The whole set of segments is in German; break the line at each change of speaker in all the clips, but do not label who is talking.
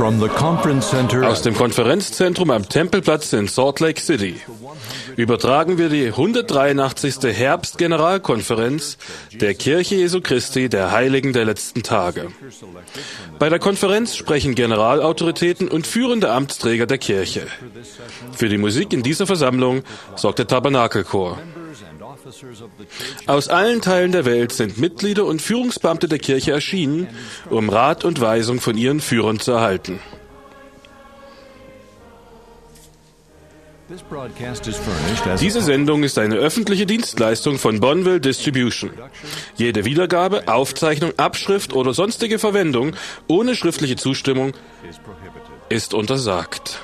Aus dem Konferenzzentrum am Tempelplatz in Salt Lake City übertragen wir die 183. Herbstgeneralkonferenz der Kirche Jesu Christi der Heiligen der letzten Tage. Bei der Konferenz sprechen Generalautoritäten und führende Amtsträger der Kirche. Für die Musik in dieser Versammlung sorgt der Tabernakelchor. Aus allen Teilen der Welt sind Mitglieder und Führungsbeamte der Kirche erschienen, um Rat und Weisung von ihren Führern zu erhalten. Diese Sendung ist eine öffentliche Dienstleistung von Bonneville Distribution. Jede Wiedergabe, Aufzeichnung, Abschrift oder sonstige Verwendung ohne schriftliche Zustimmung ist untersagt.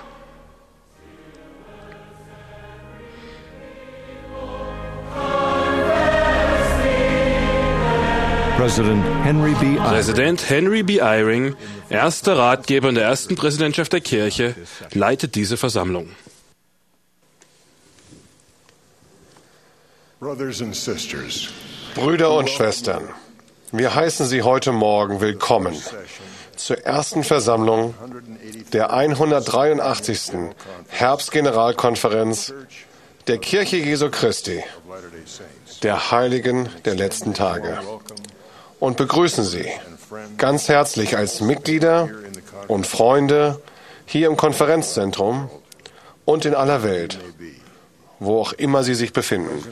Präsident Henry B. Eyring, erster Ratgeber in der ersten Präsidentschaft der Kirche, leitet diese Versammlung.
Brüder und Schwestern, wir heißen Sie heute Morgen willkommen zur ersten Versammlung der 183. Herbstgeneralkonferenz der Kirche Jesu Christi, der Heiligen der letzten Tage, und begrüßen Sie ganz herzlich als Mitglieder und Freunde hier im Konferenzzentrum und in aller Welt, wo auch immer Sie sich befinden.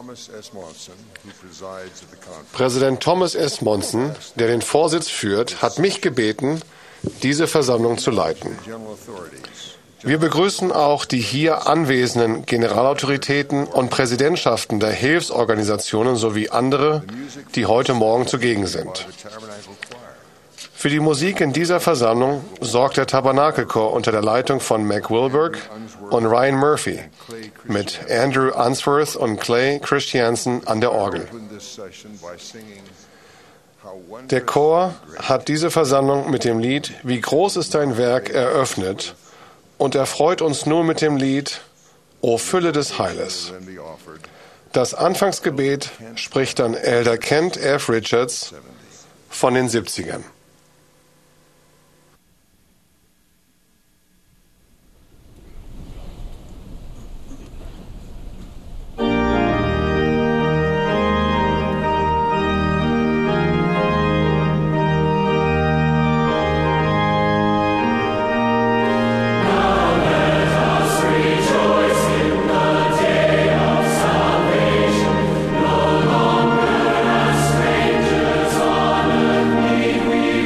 Präsident Thomas S. Monson, der den Vorsitz führt, hat mich gebeten, diese Versammlung zu leiten. Wir begrüßen auch die hier anwesenden Generalautoritäten und Präsidentschaften der Hilfsorganisationen sowie andere, die heute Morgen zugegen sind. Für die Musik in dieser Versammlung sorgt der Tabernakelchor unter der Leitung von Mac Wilberg und Ryan Murphy mit Andrew Unsworth und Clay Christiansen an der Orgel. Der Chor hat diese Versammlung mit dem Lied »Wie groß ist dein Werk« eröffnet und erfreut uns nun mit dem Lied »O Fülle des Heiles«. Das Anfangsgebet spricht dann Elder Kent F. Richards von den 70ern.
We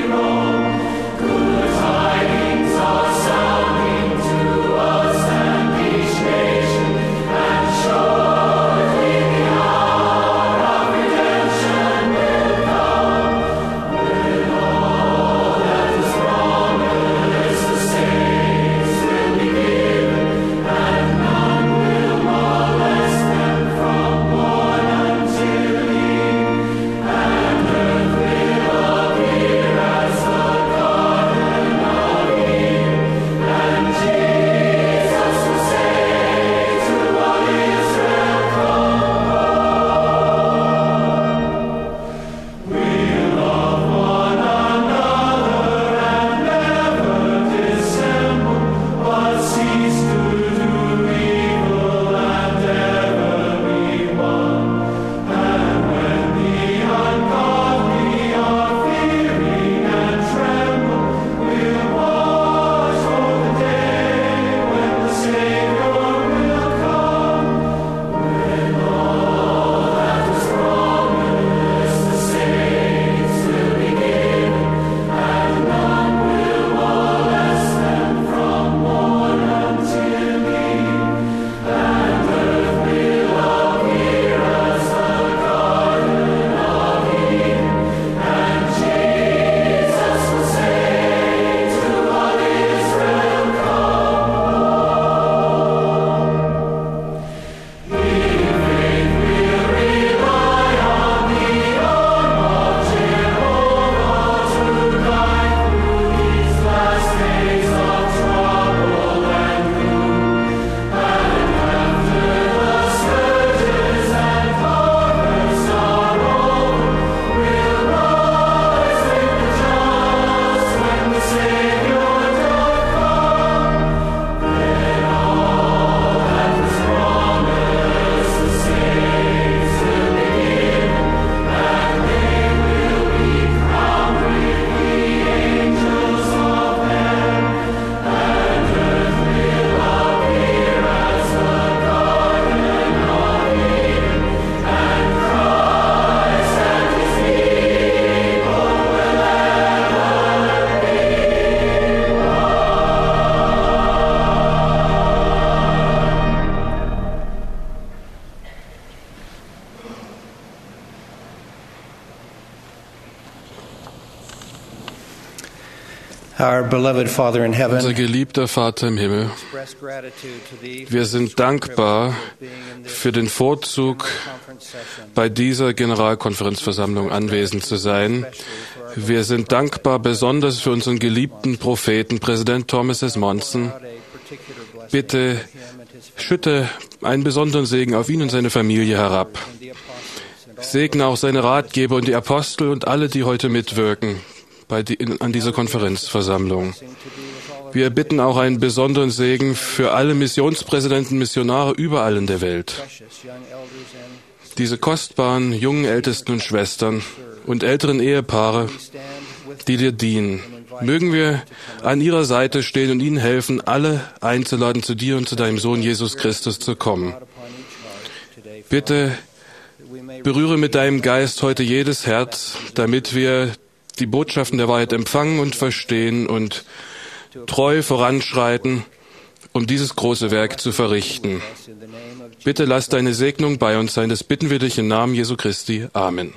Our beloved Father in
Unser
heaven,
geliebter Vater im Himmel,
express gratitude to thee
wir sind dankbar für den Vorzug, bei dieser Generalkonferenzversammlung anwesend zu sein. Wir sind dankbar besonders für unseren geliebten Propheten, Präsident Thomas S. Monson. Bitte schütte einen besonderen Segen auf ihn und seine Familie herab. Segne auch seine Ratgeber und die Apostel und alle, die heute mitwirken an dieser Konferenzversammlung. Wir bitten auch einen besonderen Segen für alle Missionspräsidenten, Missionare überall in der Welt. Diese kostbaren jungen Ältesten und Schwestern und älteren Ehepaare, die dir dienen. Mögen wir an ihrer Seite stehen und ihnen helfen, alle einzuladen, zu dir und zu deinem Sohn Jesus Christus zu kommen. Bitte berühre mit deinem Geist heute jedes Herz, damit wir die Botschaften der Wahrheit empfangen und verstehen und treu voranschreiten, um dieses große Werk zu verrichten. Bitte lass deine Segnung bei uns sein, das bitten wir dich im Namen Jesu Christi. Amen.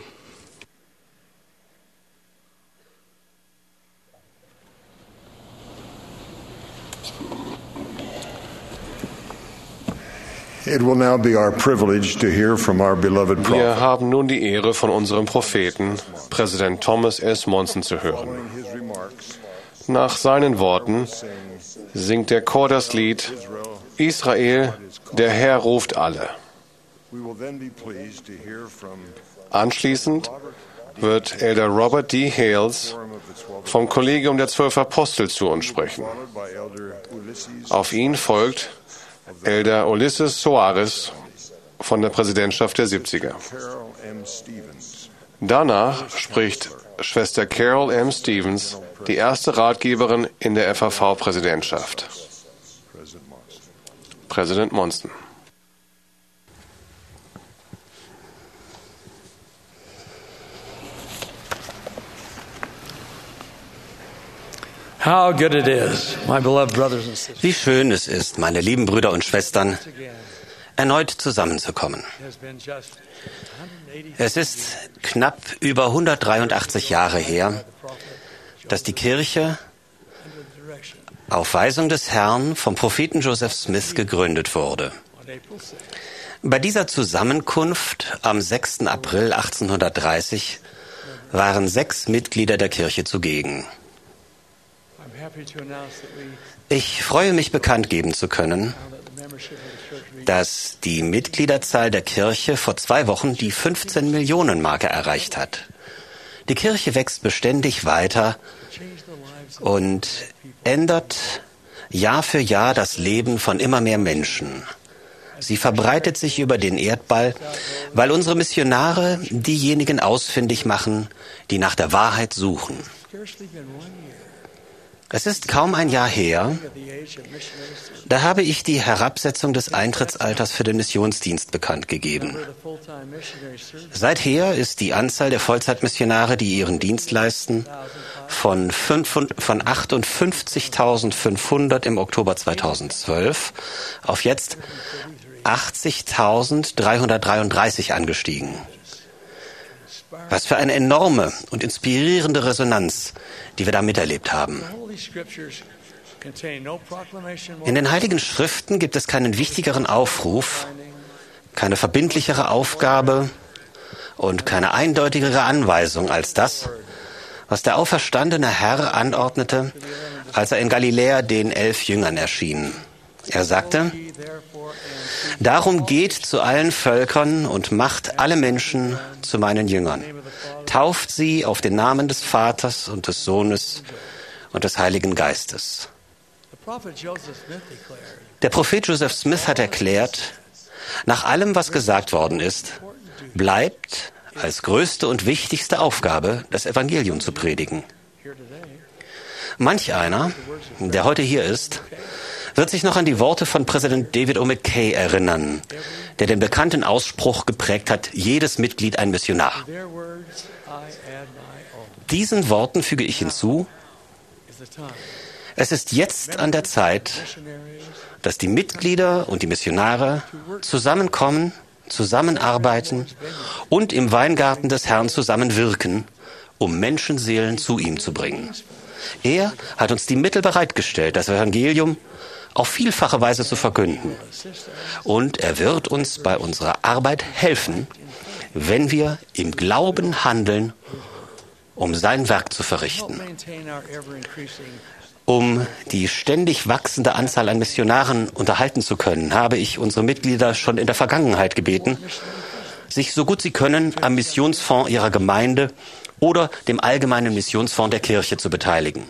It will now be our privilege to hear from our beloved prophet.
Wir haben nun die Ehre, von unserem Propheten, Präsident Thomas S. Monson, zu hören. Nach seinen Worten singt der Chor das Lied Israel, der Herr ruft alle. Anschließend wird Elder Robert D. Hales vom Kollegium der 12 Apostel zu uns sprechen. Auf ihn folgt Elder Ulysses Soares von der Präsidentschaft der 70er. Danach spricht Schwester Carol M. Stevens, die erste Ratgeberin in der FAV-Präsidentschaft. Präsident Monson.
how good it is, my beloved brothers and sisters.
Wie schön es ist, meine lieben Brüder und Schwestern, erneut zusammenzukommen. Es ist knapp über 183 Jahre her, dass die Kirche auf Weisung des Herrn vom Propheten Joseph Smith gegründet wurde. Bei dieser Zusammenkunft am 6. April 1830 waren 6 Mitglieder der Kirche zugegen. Ich freue mich, bekannt geben zu können, dass die Mitgliederzahl der Kirche vor 2 Wochen die 15-Millionen-Marke erreicht hat. Die Kirche wächst beständig weiter und ändert Jahr für Jahr das Leben von immer mehr Menschen. Sie verbreitet sich über den Erdball, weil unsere Missionare diejenigen ausfindig machen, die nach der Wahrheit suchen. Es ist kaum ein Jahr her, da habe ich die Herabsetzung des Eintrittsalters für den Missionsdienst bekannt gegeben. Seither ist die Anzahl der Vollzeitmissionare, die ihren Dienst leisten, von 58.500 im Oktober 2012 auf jetzt 80.333 angestiegen. Was für eine enorme und inspirierende Resonanz, die wir da miterlebt haben. In den Heiligen Schriften gibt es keinen wichtigeren Aufruf, keine verbindlichere Aufgabe und keine eindeutigere Anweisung als das, was der auferstandene Herr anordnete, als er in Galiläa den 11 Jüngern erschien. Er sagte: Darum geht zu allen Völkern und macht alle Menschen zu meinen Jüngern. Tauft sie auf den Namen des Vaters und des Sohnes und des Heiligen Geistes. Der Prophet Joseph Smith hat erklärt, nach allem, was gesagt worden ist, bleibt als größte und wichtigste Aufgabe, das Evangelium zu predigen. Manch einer, der heute hier ist, wird sich noch an die Worte von Präsident David O. McKay erinnern, der den bekannten Ausspruch geprägt hat: Jedes Mitglied ein Missionar. Diesen Worten füge ich hinzu: Es ist jetzt an der Zeit, dass die Mitglieder und die Missionare zusammenkommen, zusammenarbeiten und im Weingarten des Herrn zusammenwirken, um Menschenseelen zu ihm zu bringen. Er hat uns die Mittel bereitgestellt, das Evangelium auf vielfache Weise zu verkünden. Und er wird uns bei unserer Arbeit helfen, wenn wir im Glauben handeln, um sein Werk zu verrichten. Um die ständig wachsende Anzahl an Missionaren unterhalten zu können, habe ich unsere Mitglieder schon in der Vergangenheit gebeten, sich so gut sie können am Missionsfonds ihrer Gemeinde oder dem allgemeinen Missionsfonds der Kirche zu beteiligen.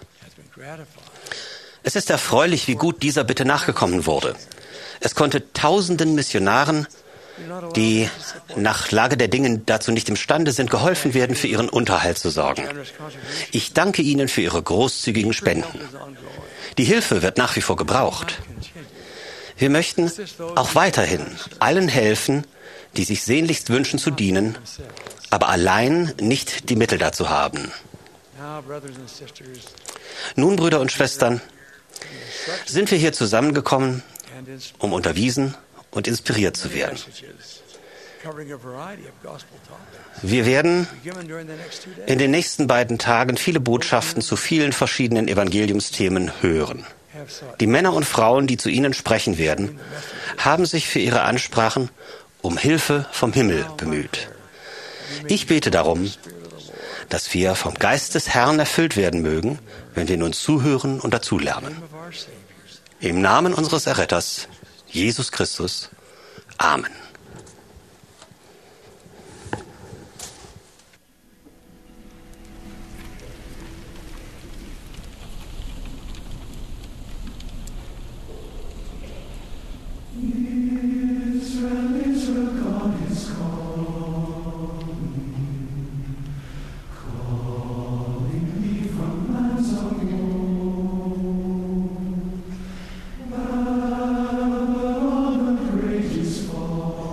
Es ist erfreulich, wie gut dieser Bitte nachgekommen wurde. Es konnte tausenden Missionaren, die nach Lage der Dinge dazu nicht imstande sind, geholfen werden, für ihren Unterhalt zu sorgen. Ich danke Ihnen für Ihre großzügigen Spenden. Die Hilfe wird nach wie vor gebraucht. Wir möchten auch weiterhin allen helfen, die sich sehnlichst wünschen zu dienen, aber allein nicht die Mittel dazu haben. Nun, Brüder und Schwestern, sind wir hier zusammengekommen, um unterwiesen und inspiriert zu werden. Wir werden in den nächsten beiden Tagen viele Botschaften zu vielen verschiedenen Evangeliumsthemen hören. Die Männer und Frauen, die zu Ihnen sprechen werden, haben sich für ihre Ansprachen um Hilfe vom Himmel bemüht. Ich bete darum, dass wir vom Geist des Herrn erfüllt werden mögen, wenn wir nun zuhören und dazulernen. Im Namen unseres Erretters, Jesus Christus. Amen.
Fall.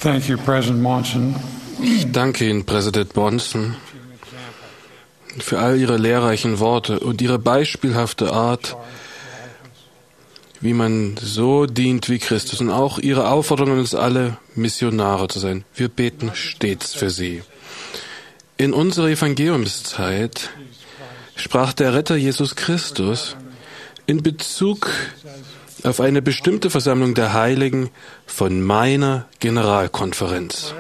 Thank you, President Monson.
Ich danke Ihnen, Präsident Monson, für all Ihre lehrreichen Worte und Ihre beispielhafte Art, wie man so dient wie Christus, und auch Ihre Aufforderung an uns alle, Missionare zu sein. Wir beten stets für Sie. In unserer Evangeliumszeit sprach der Retter Jesus Christus in Bezug auf eine bestimmte Versammlung der Heiligen von meiner Generalkonferenz.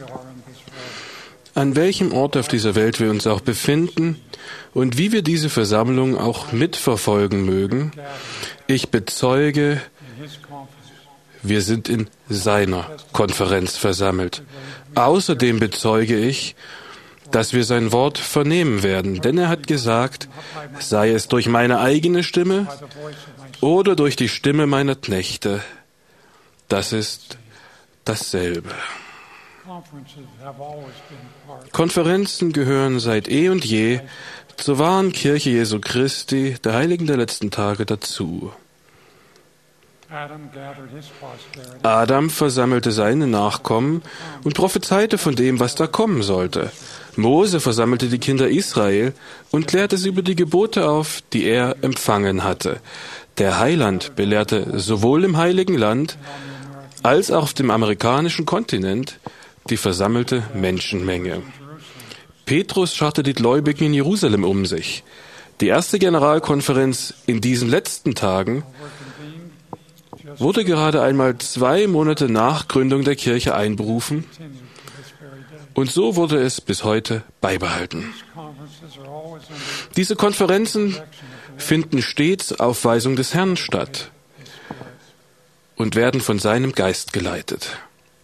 An welchem Ort auf dieser Welt wir uns auch befinden und wie wir diese Versammlung auch mitverfolgen mögen, ich bezeuge, wir sind in seiner Konferenz versammelt. Außerdem bezeuge ich, dass wir sein Wort vernehmen werden, denn er hat gesagt, sei es durch meine eigene Stimme oder durch die Stimme meiner Knechte, das ist dasselbe. Konferenzen gehören seit eh und je zur wahren Kirche Jesu Christi, der Heiligen der letzten Tage, dazu. Adam versammelte seine Nachkommen und prophezeite von dem, was da kommen sollte. Mose versammelte die Kinder Israel und klärte sie über die Gebote auf, die er empfangen hatte. Der Heiland belehrte sowohl im Heiligen Land als auch auf dem amerikanischen Kontinent die versammelte Menschenmenge. Petrus schaute die Gläubigen in Jerusalem um sich. Die erste Generalkonferenz in diesen letzten Tagen wurde gerade einmal 2 Monate nach Gründung der Kirche einberufen, und so wurde es bis heute beibehalten. Diese Konferenzen finden stets auf Weisung des Herrn statt und werden von seinem Geist geleitet.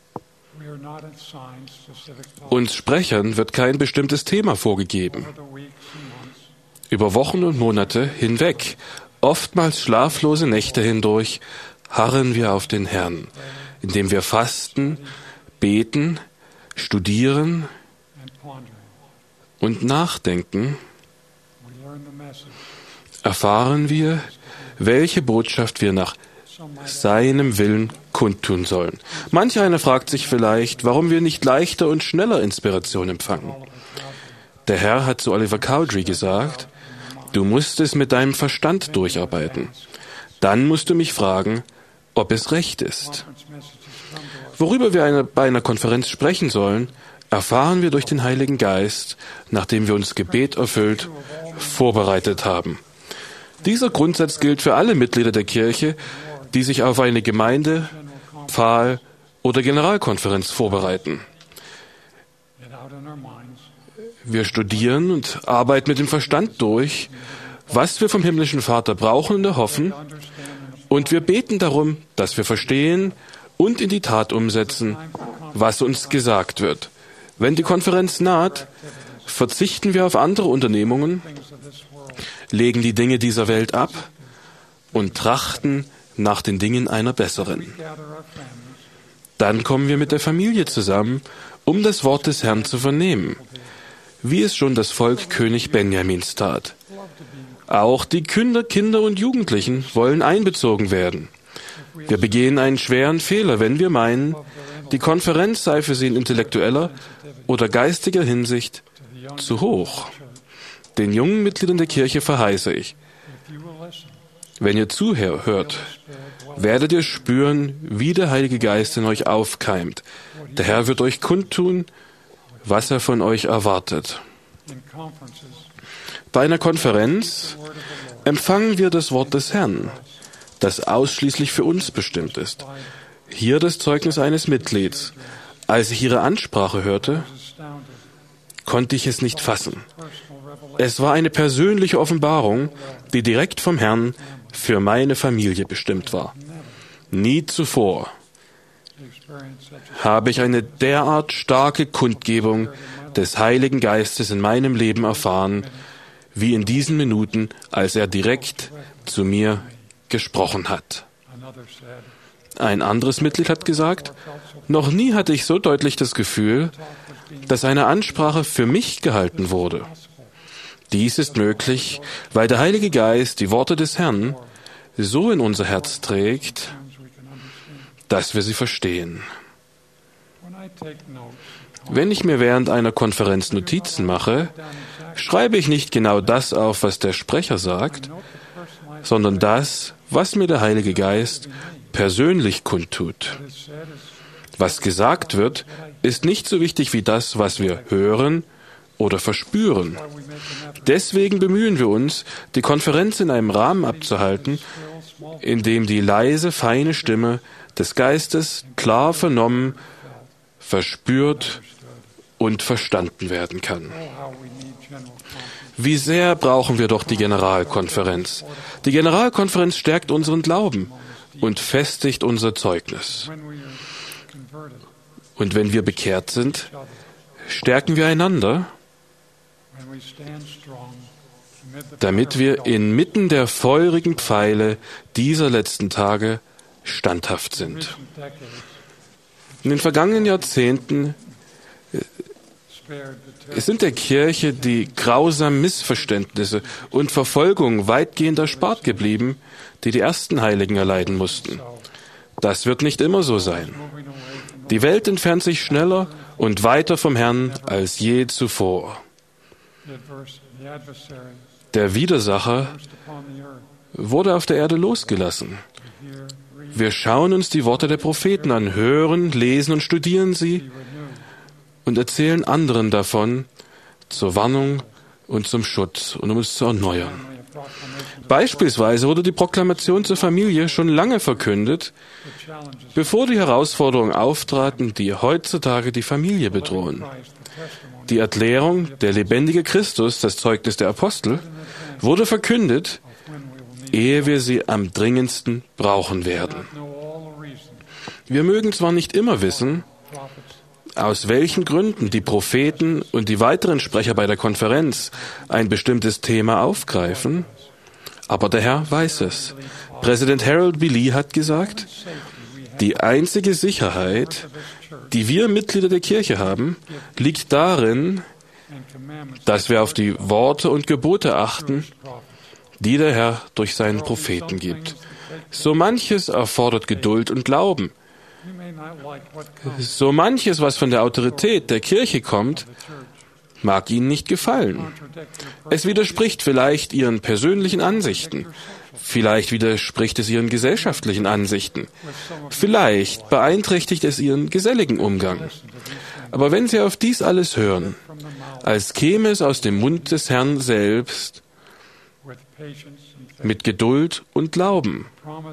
Uns Sprechern wird kein bestimmtes Thema vorgegeben. Über Wochen und Monate hinweg, oftmals schlaflose Nächte hindurch, harren wir auf den Herrn, indem wir fasten, beten, studieren und nachdenken, erfahren wir, welche Botschaft wir nach seinem Willen kundtun sollen. Manch einer fragt sich vielleicht, warum wir nicht leichter und schneller Inspiration empfangen. Der Herr hat zu Oliver Cowdery gesagt, du musst es mit deinem Verstand durcharbeiten. Dann musst du mich fragen, ob es recht ist. Worüber wir bei einer Konferenz sprechen sollen, erfahren wir durch den Heiligen Geist, nachdem wir uns Gebet erfüllt vorbereitet haben. Dieser Grundsatz gilt für alle Mitglieder der Kirche, die sich auf eine Gemeinde-, Pfahl- oder Generalkonferenz vorbereiten. Wir studieren und arbeiten mit dem Verstand durch, was wir vom himmlischen Vater brauchen und erhoffen, und wir beten darum, dass wir verstehen und in die Tat umsetzen, was uns gesagt wird. Wenn die Konferenz naht, verzichten wir auf andere Unternehmungen, legen die Dinge dieser Welt ab und trachten nach den Dingen einer besseren. Dann kommen wir mit der Familie zusammen, um das Wort des Herrn zu vernehmen, wie es schon das Volk König Benjamins tat. Auch die Kinder und Jugendlichen wollen einbezogen werden. Wir begehen einen schweren Fehler, wenn wir meinen, die Konferenz sei für sie in intellektueller oder geistiger Hinsicht zu hoch. Den jungen Mitgliedern der Kirche verheiße ich, wenn ihr zuhört, werdet ihr spüren, wie der Heilige Geist in euch aufkeimt. Der Herr wird euch kundtun, was er von euch erwartet. Bei einer Konferenz empfangen wir das Wort des Herrn, das ausschließlich für uns bestimmt ist. Hier das Zeugnis eines Mitglieds. Als ich ihre Ansprache hörte, konnte ich es nicht fassen. Es war eine persönliche Offenbarung, die direkt vom Herrn für meine Familie bestimmt war. Nie zuvor habe ich eine derart starke Kundgebung des Heiligen Geistes in meinem Leben erfahren, wie in diesen Minuten, als er direkt zu mir gesprochen hat. Ein anderes Mitglied hat gesagt, noch nie hatte ich so deutlich das Gefühl, dass eine Ansprache für mich gehalten wurde. Dies ist möglich, weil der Heilige Geist die Worte des Herrn so in unser Herz trägt, dass wir sie verstehen. Wenn ich mir während einer Konferenz Notizen mache, schreibe ich nicht genau das auf, was der Sprecher sagt, sondern das, was mir der Heilige Geist persönlich kundtut. Was gesagt wird, ist nicht so wichtig wie das, was wir hören oder verspüren. Deswegen bemühen wir uns, die Konferenz in einem Rahmen abzuhalten, in dem die leise, feine Stimme des Geistes klar vernommen, verspürt und verstanden werden kann. Wie sehr brauchen wir doch die Generalkonferenz. Die Generalkonferenz stärkt unseren Glauben und festigt unser Zeugnis. Und wenn wir bekehrt sind, stärken wir einander, damit wir inmitten der feurigen Pfeile dieser letzten Tage standhaft sind. In den vergangenen Jahrzehnten sind der Kirche die grausamen Missverständnisse und Verfolgung weitgehend erspart geblieben, die die ersten Heiligen erleiden mussten. Das wird nicht immer so sein. Die Welt entfernt sich schneller und weiter vom Herrn als je zuvor. Der Widersacher wurde auf der Erde losgelassen. Wir schauen uns die Worte der Propheten an, hören, lesen und studieren sie und erzählen anderen davon zur Warnung und zum Schutz und um es zu erneuern. Beispielsweise wurde die Proklamation zur Familie schon lange verkündet, bevor die Herausforderungen auftraten, die heutzutage die Familie bedrohen. Die Erklärung, der lebendige Christus, das Zeugnis der Apostel, wurde verkündet, ehe wir sie am dringendsten brauchen werden. Wir mögen zwar nicht immer wissen, aus welchen Gründen die Propheten und die weiteren Sprecher bei der Konferenz ein bestimmtes Thema aufgreifen, aber der Herr weiß es. Präsident Harold B. Lee hat gesagt, die einzige Sicherheit, die wir Mitglieder der Kirche haben, liegt darin, dass wir auf die Worte und Gebote achten, die der Herr durch seinen Propheten gibt. So manches erfordert Geduld und Glauben. So manches, was von der Autorität der Kirche kommt, mag Ihnen nicht gefallen. Es widerspricht vielleicht Ihren persönlichen Ansichten. Vielleicht widerspricht es Ihren gesellschaftlichen Ansichten. Vielleicht beeinträchtigt es Ihren geselligen Umgang. Aber wenn Sie auf dies alles hören, als käme es aus dem Mund des Herrn selbst, mit Geduld und Glauben,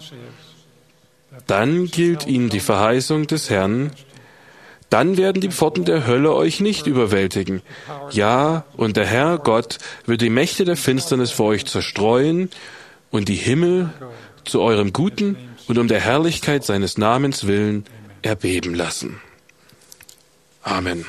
dann gilt Ihnen die Verheißung des Herrn, dann werden die Pforten der Hölle euch nicht überwältigen. Ja, und der Herr Gott wird die Mächte der Finsternis vor euch zerstreuen und die Himmel zu eurem Guten und um der Herrlichkeit seines Namens willen erbeben lassen. Amen.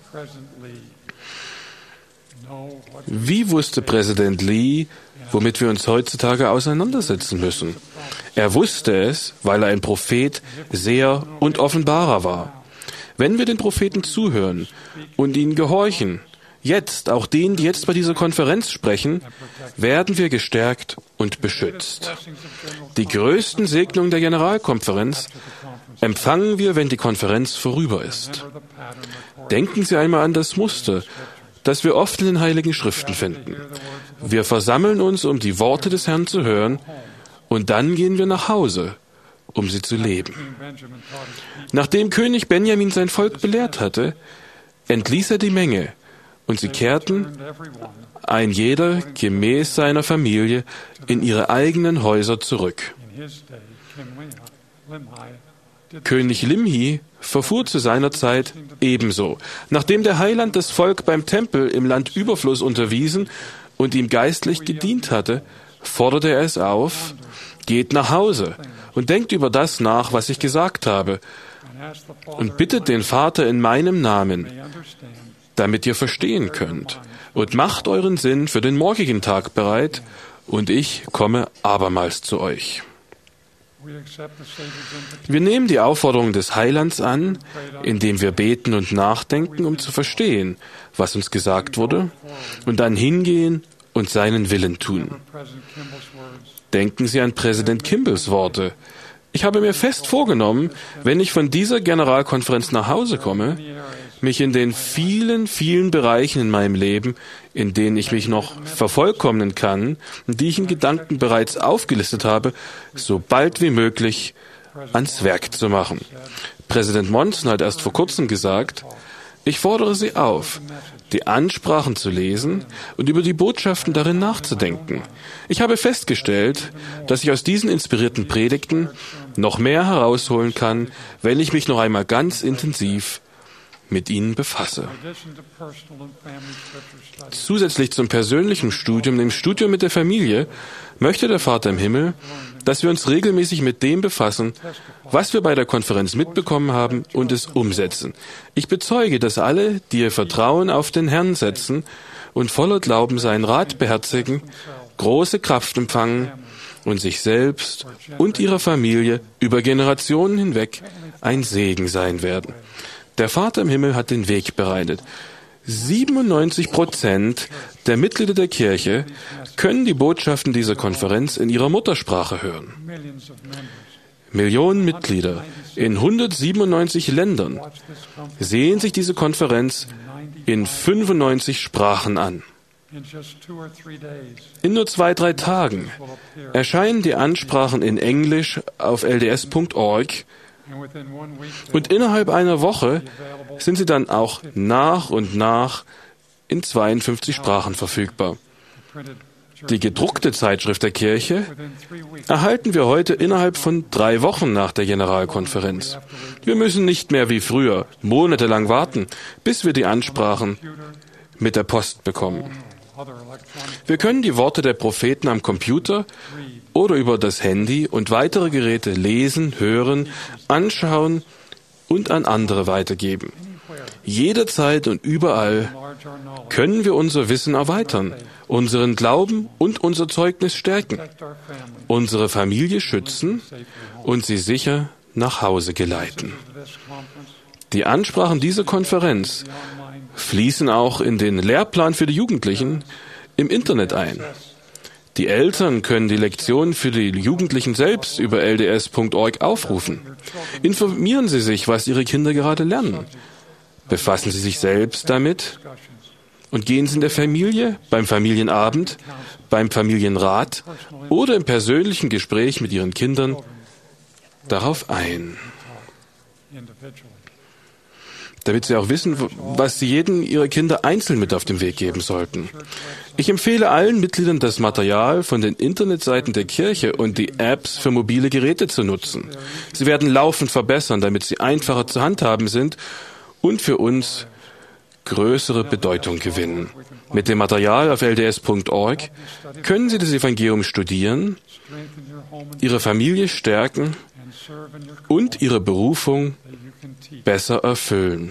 Wie wusste Präsident Lee, womit wir uns heutzutage auseinandersetzen müssen? Er wusste es, weil er ein Prophet, Seher und Offenbarer war. Wenn wir den Propheten zuhören und ihnen gehorchen, jetzt, auch denen, die jetzt bei dieser Konferenz sprechen, werden wir gestärkt und beschützt. Die größten Segnungen der Generalkonferenz empfangen wir, wenn die Konferenz vorüber ist. Denken Sie einmal an das Muster, das wir oft in den Heiligen Schriften finden. Wir versammeln uns, um die Worte des Herrn zu hören, und dann gehen wir nach Hause, um sie zu leben. Nachdem König Benjamin sein Volk belehrt hatte, entließ er die Menge, und sie kehrten, ein jeder gemäß seiner Familie, in ihre eigenen Häuser zurück. König Limhi verfuhr zu seiner Zeit ebenso. Nachdem der Heiland das Volk beim Tempel im Land Überfluss unterwiesen und ihm geistlich gedient hatte, forderte er es auf, geht nach Hause und denkt über das nach, was ich gesagt habe, und bittet den Vater in meinem Namen, damit ihr verstehen könnt, und macht euren Sinn für den morgigen Tag bereit, und ich komme abermals zu euch. Wir nehmen die Aufforderung des Heilands an, indem wir beten und nachdenken, um zu verstehen, was uns gesagt wurde, und dann hingehen und seinen Willen tun. Denken Sie an Präsident Kimballs Worte. Ich habe mir fest vorgenommen, wenn ich von dieser Generalkonferenz nach Hause komme, mich in den vielen, vielen Bereichen in meinem Leben, in denen ich mich noch vervollkommnen kann und die ich in Gedanken bereits aufgelistet habe, so bald wie möglich ans Werk zu machen. Präsident Monson hat erst vor kurzem gesagt, ich fordere Sie auf, die Ansprachen zu lesen und über die Botschaften darin nachzudenken. Ich habe festgestellt, dass ich aus diesen inspirierten Predigten noch mehr herausholen kann, wenn ich mich noch einmal ganz intensiv mit ihnen befasse. Zusätzlich zum persönlichen Studium, dem Studium mit der Familie, möchte der Vater im Himmel, dass wir uns regelmäßig mit dem befassen, was wir bei der Konferenz mitbekommen haben und es umsetzen. Ich bezeuge, dass alle, die ihr Vertrauen auf den Herrn setzen und voller Glauben seinen Rat beherzigen, große Kraft empfangen und sich selbst und ihrer Familie über Generationen hinweg ein Segen sein werden. Der Vater im Himmel hat den Weg bereitet. 97% der Mitglieder der Kirche können die Botschaften dieser Konferenz in ihrer Muttersprache hören. Millionen Mitglieder in 197 Ländern sehen sich diese Konferenz in 95 Sprachen an. In nur 2-3 Tagen erscheinen die Ansprachen in Englisch auf lds.org und innerhalb einer Woche sind sie dann auch nach und nach in 52 Sprachen verfügbar. Die gedruckte Zeitschrift der Kirche erhalten wir heute innerhalb von 3 Wochen nach der Generalkonferenz. Wir müssen nicht mehr wie früher monatelang warten, bis wir die Ansprachen mit der Post bekommen. Wir können die Worte der Propheten am Computer oder über das Handy und weitere Geräte lesen, hören, anschauen und an andere weitergeben. Jederzeit und überall können wir unser Wissen erweitern, unseren Glauben und unser Zeugnis stärken, unsere Familie schützen und sie sicher nach Hause geleiten. Die Ansprachen dieser Konferenz fließen auch in den Lehrplan für die Jugendlichen im Internet ein. Die Eltern können die Lektionen für die Jugendlichen selbst über lds.org aufrufen. Informieren Sie sich, was Ihre Kinder gerade lernen. Befassen Sie sich selbst damit und gehen Sie in der Familie, beim Familienabend, beim Familienrat oder im persönlichen Gespräch mit Ihren Kindern darauf ein. Damit Sie auch wissen, was Sie jedem Ihrer Kinder einzeln mit auf den Weg geben sollten. Ich empfehle allen Mitgliedern, das Material von den Internetseiten der Kirche und die Apps für mobile Geräte zu nutzen. Sie werden laufend verbessern, damit sie einfacher zu handhaben sind und für uns größere Bedeutung gewinnen. Mit dem Material auf lds.org können Sie das Evangelium studieren, Ihre Familie stärken und Ihre Berufung besser erfüllen.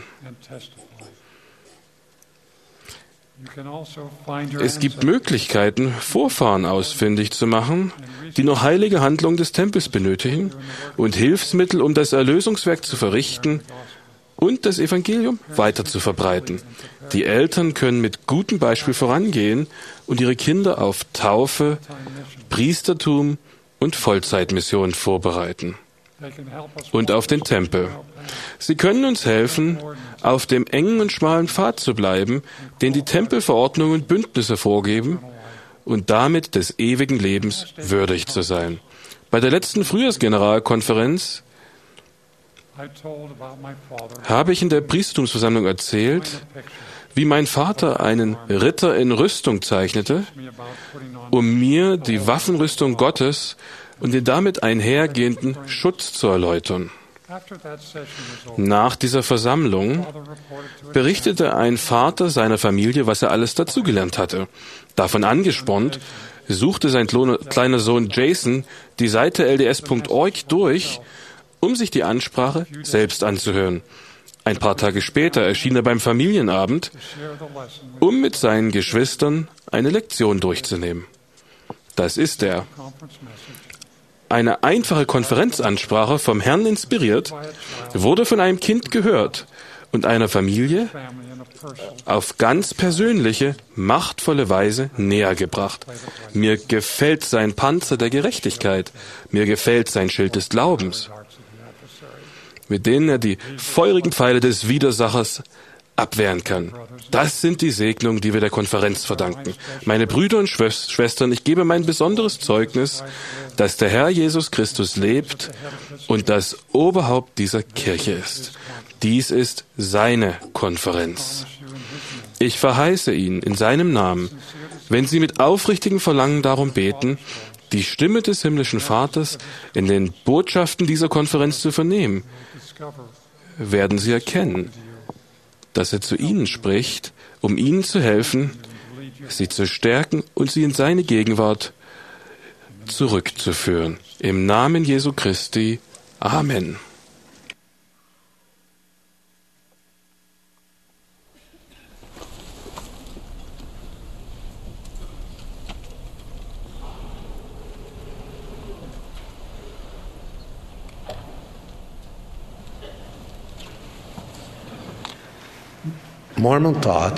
Es gibt Möglichkeiten, Vorfahren ausfindig zu machen, die noch heilige Handlungen des Tempels benötigen und Hilfsmittel, um das Erlösungswerk zu verrichten und das Evangelium weiter zu verbreiten. Die Eltern können mit gutem Beispiel vorangehen und ihre Kinder auf Taufe, Priestertum und Vollzeitmission vorbereiten. Und auf den Tempel. Sie können uns helfen, auf dem engen und schmalen Pfad zu bleiben, den die Tempelverordnungen und Bündnisse vorgeben, und damit des ewigen Lebens würdig zu sein. Bei der letzten Frühjahrsgeneralkonferenz habe ich in der Priestertumsversammlung erzählt, wie mein Vater einen Ritter in Rüstung zeichnete, um mir die Waffenrüstung Gottes und den damit einhergehenden Schutz zu erläutern. Nach dieser Versammlung berichtete ein Vater seiner Familie, was er alles dazugelernt hatte. Davon angespornt, suchte sein kleiner Sohn Jason die Seite lds.org durch, um sich die Ansprache selbst anzuhören. Ein paar Tage später erschien er beim Familienabend, um mit seinen Geschwistern eine Lektion durchzunehmen. Das ist er. Eine einfache Konferenzansprache vom Herrn inspiriert, wurde von einem Kind gehört und einer Familie, auf ganz persönliche, machtvolle Weise näher gebracht. Mir gefällt sein Panzer der Gerechtigkeit. Mir gefällt sein Schild des Glaubens, mit denen er die feurigen Pfeile des Widersachers abwehren kann. Das sind die Segnungen, die wir der Konferenz verdanken. Meine Brüder und Schwestern, ich gebe mein besonderes Zeugnis, dass der Herr Jesus Christus lebt und das Oberhaupt dieser Kirche ist. Dies ist seine Konferenz. Ich verheiße Ihnen in seinem Namen, wenn Sie mit aufrichtigem Verlangen darum beten, die Stimme des himmlischen Vaters in den Botschaften dieser Konferenz zu vernehmen, werden Sie erkennen, dass er zu Ihnen spricht, um Ihnen zu helfen, Sie zu stärken und Sie in seine Gegenwart zurückzuführen. Im Namen Jesu Christi. Amen.
Mormon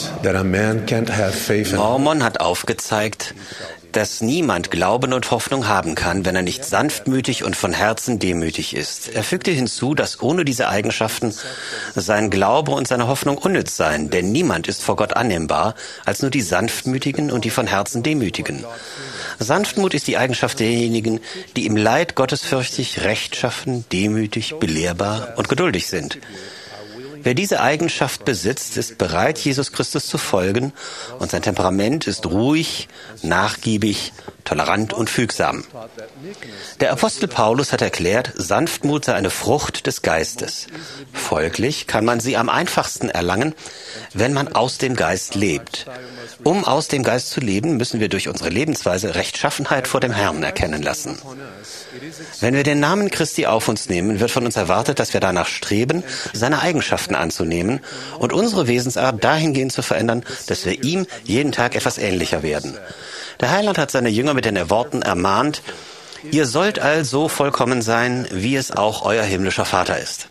hat aufgezeigt, dass niemand Glauben und Hoffnung haben kann, wenn er nicht sanftmütig und von Herzen demütig ist. Er fügte hinzu, dass ohne diese Eigenschaften sein Glaube und seine Hoffnung unnütz seien, denn niemand ist vor Gott annehmbar, als nur die Sanftmütigen und die von Herzen Demütigen. Sanftmut ist die Eigenschaft derjenigen, die im Leid gottesfürchtig, rechtschaffen, demütig, belehrbar und geduldig sind. Wer diese Eigenschaft besitzt, ist bereit, Jesus Christus zu folgen, und sein Temperament ist ruhig, nachgiebig, tolerant und fügsam. Der Apostel Paulus hat erklärt, Sanftmut sei eine Frucht des Geistes. Folglich kann man sie am einfachsten erlangen, wenn man aus dem Geist lebt. Um aus dem Geist zu leben, müssen wir durch unsere Lebensweise Rechtschaffenheit vor dem Herrn erkennen lassen. Wenn wir den Namen Christi auf uns nehmen, wird von uns erwartet, dass wir danach streben, seine Eigenschaften anzunehmen und unsere Wesensart dahingehend zu verändern, dass wir ihm jeden Tag etwas ähnlicher werden. Der Heiland hat seine Jünger mit den Worten ermahnt: Ihr sollt also vollkommen sein, wie es auch euer himmlischer Vater ist.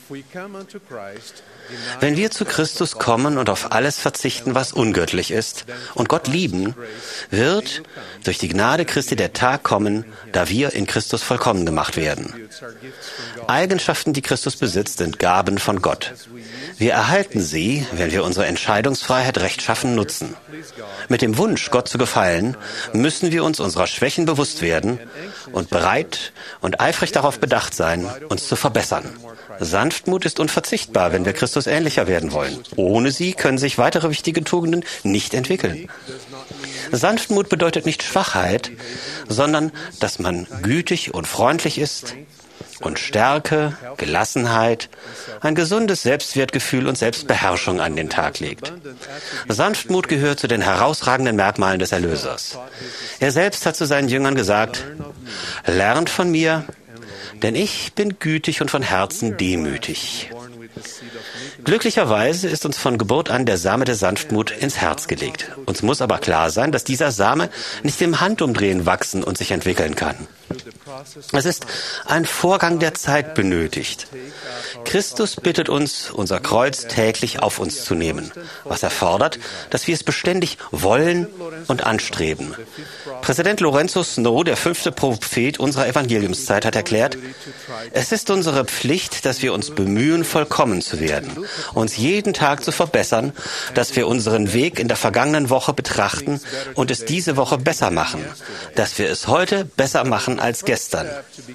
Wenn wir zu Christus kommen und auf alles verzichten, was ungöttlich ist, und Gott lieben, wird durch die Gnade Christi der Tag kommen, da wir in Christus vollkommen gemacht werden. Eigenschaften, die Christus besitzt, sind Gaben von Gott. Wir erhalten sie, wenn wir unsere Entscheidungsfreiheit rechtschaffen nutzen. Mit dem Wunsch, Gott zu gefallen, müssen wir uns unserer Schwächen bewusst werden und bereit und eifrig darauf bedacht sein, uns zu verbessern. Sanftmut ist unverzichtbar, wenn wir Christus ähnlicher werden wollen. Ohne sie können sich weitere wichtige Tugenden nicht entwickeln. Sanftmut bedeutet nicht Schwachheit, sondern dass man gütig und freundlich ist und Stärke, Gelassenheit, ein gesundes Selbstwertgefühl und Selbstbeherrschung an den Tag legt. Sanftmut gehört zu den herausragenden Merkmalen des Erlösers. Er selbst hat zu seinen Jüngern gesagt: Lernt von mir, denn ich bin gütig und von Herzen demütig. Glücklicherweise ist uns von Geburt an der Same der Sanftmut ins Herz gelegt. Uns muss aber klar sein, dass dieser Same nicht im Handumdrehen wachsen und sich entwickeln kann. Es ist ein Vorgang, der Zeit benötigt. Christus bittet uns, unser Kreuz täglich auf uns zu nehmen, was erfordert, dass wir es beständig wollen und anstreben. Präsident Lorenzo Snow, der 5. Prophet unserer Evangeliumszeit, hat erklärt: Es ist unsere Pflicht, dass wir uns bemühen, vollkommen zu werden, uns jeden Tag zu verbessern, dass wir unseren Weg in der vergangenen Woche betrachten und es diese Woche besser machen, dass wir es heute besser machen als gestern.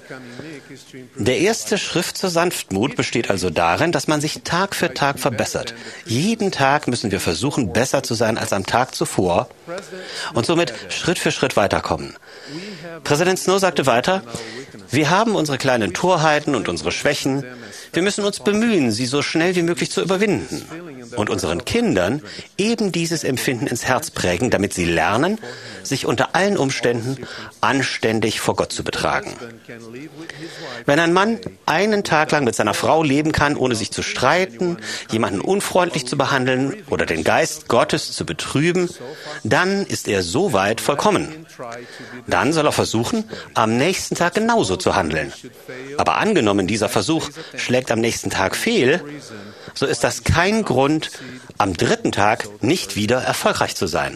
Der erste Schritt zur Sanftmut besteht also darin, dass man sich Tag für Tag verbessert. Jeden Tag müssen wir versuchen, besser zu sein als am Tag zuvor und somit Schritt für Schritt weiterkommen. Präsident Snow sagte weiter: Wir haben unsere kleinen Torheiten und unsere Schwächen. Wir müssen uns bemühen, sie so schnell wie möglich zu überwinden und unseren Kindern eben dieses Empfinden ins Herz prägen, damit sie lernen, sich unter allen Umständen anständig vor Gott zu betragen. Wenn ein Mann einen Tag lang mit seiner Frau leben kann, ohne sich zu streiten, jemanden unfreundlich zu behandeln oder den Geist Gottes zu betrüben, dann ist er soweit vollkommen. Dann soll er versuchen, am nächsten Tag genauso zu handeln. Aber angenommen, dieser Versuch schlägt am nächsten Tag fehl, so ist das kein Grund, am dritten Tag nicht wieder erfolgreich zu sein.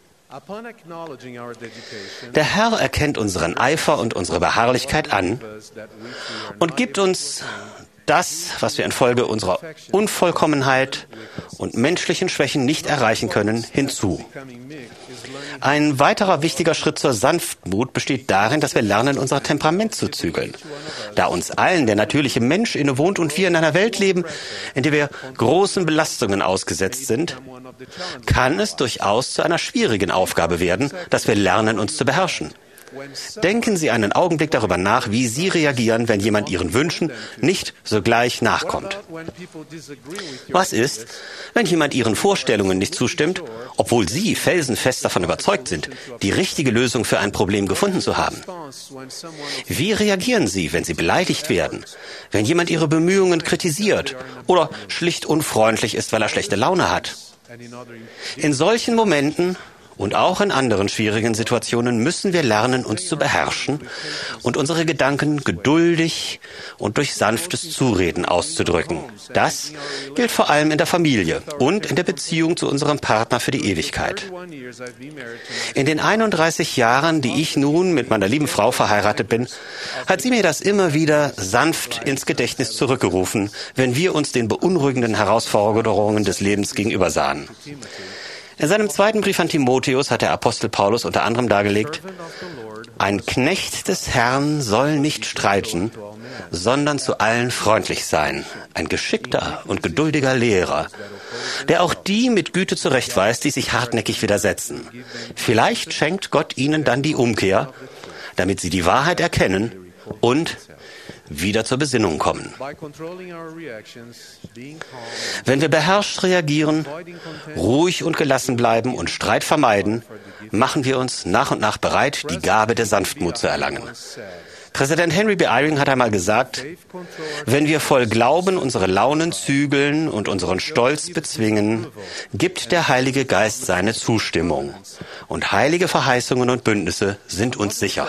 Der Herr erkennt unseren Eifer und unsere Beharrlichkeit an und gibt uns das, was wir infolge unserer Unvollkommenheit und menschlichen Schwächen nicht erreichen können, hinzu. Ein weiterer wichtiger Schritt zur Sanftmut besteht darin, dass wir lernen, unser Temperament zu zügeln. Da uns allen der natürliche Mensch innewohnt und wir in einer Welt leben, in der wir großen Belastungen ausgesetzt sind, kann es durchaus zu einer schwierigen Aufgabe werden, dass wir lernen, uns zu beherrschen. Denken Sie einen Augenblick darüber nach, wie Sie reagieren, wenn jemand Ihren Wünschen nicht sogleich nachkommt. Was ist, wenn jemand Ihren Vorstellungen nicht zustimmt, obwohl Sie felsenfest davon überzeugt sind, die richtige Lösung für ein Problem gefunden zu haben? Wie reagieren Sie, wenn Sie beleidigt werden, wenn jemand Ihre Bemühungen kritisiert oder schlicht unfreundlich ist, weil er schlechte Laune hat? In solchen Momenten und auch in anderen schwierigen Situationen müssen wir lernen, uns zu beherrschen und unsere Gedanken geduldig und durch sanftes Zureden auszudrücken. Das gilt vor allem in der Familie und in der Beziehung zu unserem Partner für die Ewigkeit. In den 31 Jahren, die ich nun mit meiner lieben Frau verheiratet bin, hat sie mir das immer wieder sanft ins Gedächtnis zurückgerufen, wenn wir uns den beunruhigenden Herausforderungen des Lebens gegenüber sahen. In seinem zweiten Brief an Timotheus hat der Apostel Paulus unter anderem dargelegt: Ein Knecht des Herrn soll nicht streiten, sondern zu allen freundlich sein, ein geschickter und geduldiger Lehrer, der auch die mit Güte zurechtweist, die sich hartnäckig widersetzen. Vielleicht schenkt Gott ihnen dann die Umkehr, damit sie die Wahrheit erkennen und wieder zur Besinnung kommen. Wenn wir beherrscht reagieren, ruhig und gelassen bleiben und Streit vermeiden, machen wir uns nach und nach bereit, die Gabe der Sanftmut zu erlangen. Präsident Henry B. Eyring hat einmal gesagt, wenn wir voll Glauben unsere Launen zügeln und unseren Stolz bezwingen, gibt der Heilige Geist seine Zustimmung. Und heilige Verheißungen und Bündnisse sind uns sicher.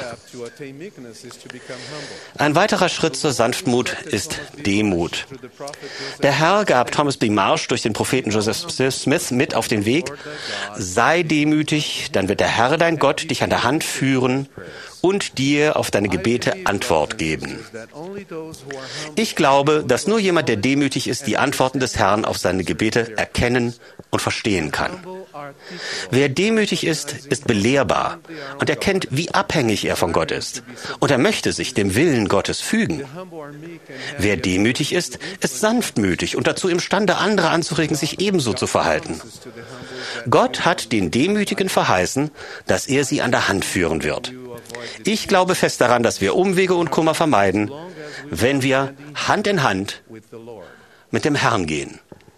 Ein weiterer Schritt zur Sanftmut ist Demut. Der Herr gab Thomas B. Marsh durch den Propheten Joseph Smith mit auf den Weg: Sei demütig, dann wird der Herr dein Gott dich an der Hand führen und dir auf deine Gebete Antwort geben. Ich glaube, dass nur jemand, der demütig ist, die Antworten des Herrn auf seine Gebete erkennen und verstehen kann. Wer demütig ist, ist belehrbar und erkennt, wie abhängig er von Gott ist. Und er möchte sich dem Willen Gottes fügen. Wer demütig ist, ist sanftmütig und dazu imstande, andere anzuregen, sich ebenso zu verhalten. Gott hat den Demütigen verheißen, dass er sie an der Hand führen wird. Ich glaube fest daran, dass wir Umwege und Kummer vermeiden, wenn wir Hand in Hand mit dem Herrn gehen.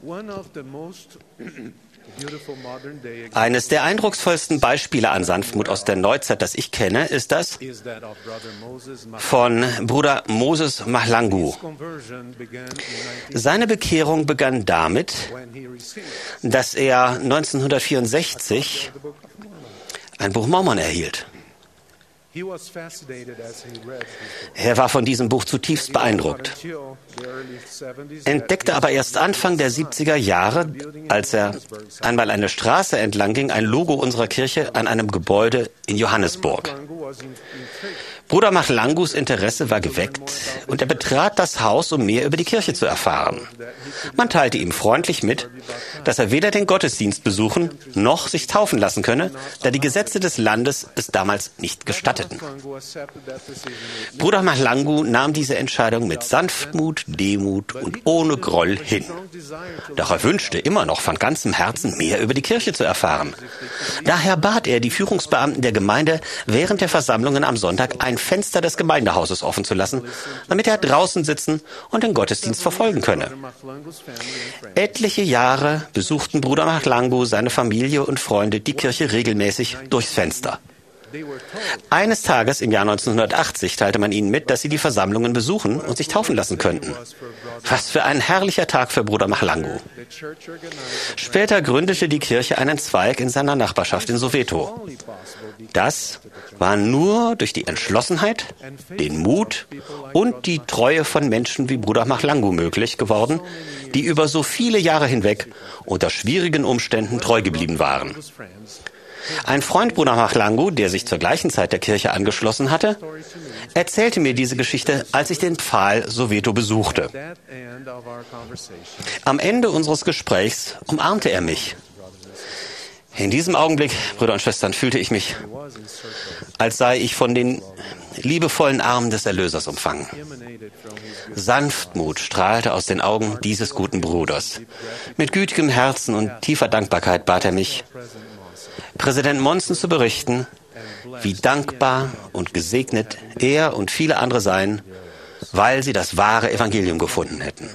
Eines der eindrucksvollsten Beispiele an Sanftmut aus der Neuzeit, das ich kenne, ist das von Bruder Moses Mahlangu. Seine Bekehrung begann damit, dass er 1964 ein Buch Mormon erhielt. Er war von diesem Buch zutiefst beeindruckt, entdeckte aber erst Anfang der 70er Jahre, als er einmal eine Straße entlang ging, ein Logo unserer Kirche an einem Gebäude in Johannesburg. Bruder Mahlangus Interesse war geweckt und er betrat das Haus, um mehr über die Kirche zu erfahren. Man teilte ihm freundlich mit, dass er weder den Gottesdienst besuchen noch sich taufen lassen könne, da die Gesetze des Landes es damals nicht gestatteten. Bruder Mahlangu nahm diese Entscheidung mit Sanftmut, Demut und ohne Groll hin. Doch er wünschte immer noch von ganzem Herzen, mehr über die Kirche zu erfahren. Daher bat er die Führungsbeamten der Gemeinde, während der Versammlungen am Sonntag ein Fenster des Gemeindehauses offen zu lassen, damit er draußen sitzen und den Gottesdienst verfolgen könne. Etliche Jahre besuchten Bruder Mahlangu, seine Familie und Freunde die Kirche regelmäßig durchs Fenster. Eines Tages im Jahr 1980 teilte man ihnen mit, dass sie die Versammlungen besuchen und sich taufen lassen könnten. Was für ein herrlicher Tag für Bruder Mahlangu. Später gründete die Kirche einen Zweig in seiner Nachbarschaft in Soweto. Das war nur durch die Entschlossenheit, den Mut und die Treue von Menschen wie Bruder Mahlangu möglich geworden, die über so viele Jahre hinweg unter schwierigen Umständen treu geblieben waren. Ein Freund Bruder Mahlangu, der sich zur gleichen Zeit der Kirche angeschlossen hatte, erzählte mir diese Geschichte, als ich den Pfahl Soweto besuchte. Am Ende unseres Gesprächs umarmte er mich. In diesem Augenblick, Brüder und Schwestern, fühlte ich mich, als sei ich von den liebevollen Armen des Erlösers umfangen. Sanftmut strahlte aus den Augen dieses guten Bruders. Mit gütigem Herzen und tiefer Dankbarkeit bat er mich, Präsident Monson zu berichten, wie dankbar und gesegnet er und viele andere seien, weil sie das wahre Evangelium gefunden hätten.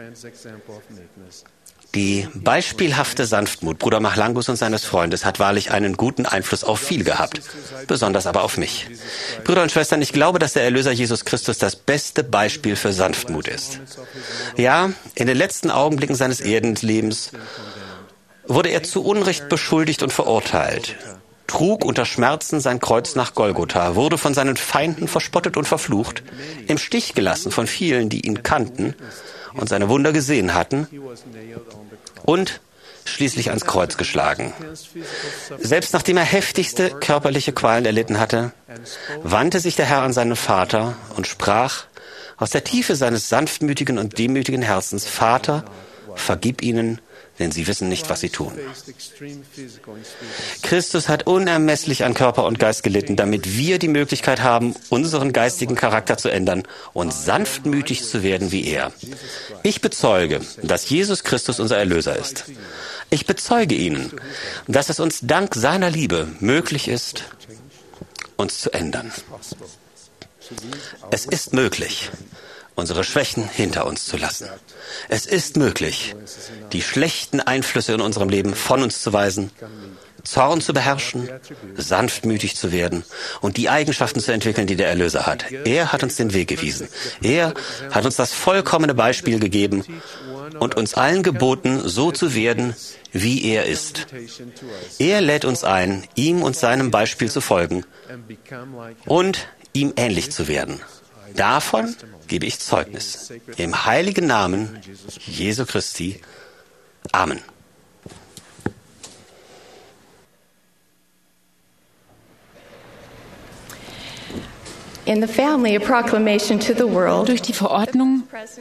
Die beispielhafte Sanftmut Bruder Mahlangus und seines Freundes hat wahrlich einen guten Einfluss auf viele gehabt, besonders aber auf mich. Brüder und Schwestern, ich glaube, dass der Erlöser Jesus Christus das beste Beispiel für Sanftmut ist. Ja, in den letzten Augenblicken seines Erdenlebens wurde er zu Unrecht beschuldigt und verurteilt, trug unter Schmerzen sein Kreuz nach Golgotha, wurde von seinen Feinden verspottet und verflucht, im Stich gelassen von vielen, die ihn kannten und seine Wunder gesehen hatten, und schließlich ans Kreuz geschlagen. Selbst nachdem er heftigste körperliche Qualen erlitten hatte, wandte sich der Herr an seinen Vater und sprach aus der Tiefe seines sanftmütigen und demütigen Herzens, Vater, vergib ihnen, denn sie wissen nicht, was sie tun. Christus hat unermesslich an Körper und Geist gelitten, damit wir die Möglichkeit haben, unseren geistigen Charakter zu ändern und sanftmütig zu werden wie er. Ich bezeuge, dass Jesus Christus unser Erlöser ist. Ich bezeuge Ihnen, dass es uns dank seiner Liebe möglich ist, uns zu ändern. Es ist möglich, unsere Schwächen hinter uns zu lassen. Es ist möglich, die schlechten Einflüsse in unserem Leben von uns zu weisen, Zorn zu beherrschen, sanftmütig zu werden und die Eigenschaften zu entwickeln, die der Erlöser hat. Er hat uns den Weg gewiesen. Er hat uns das vollkommene Beispiel gegeben und uns allen geboten, so zu werden, wie er ist. Er lädt uns ein, ihm und seinem Beispiel zu folgen und ihm ähnlich zu werden. Davon gebe ich Zeugnis. Im heiligen Namen Jesu Christi. Amen.
Durch die Verordnung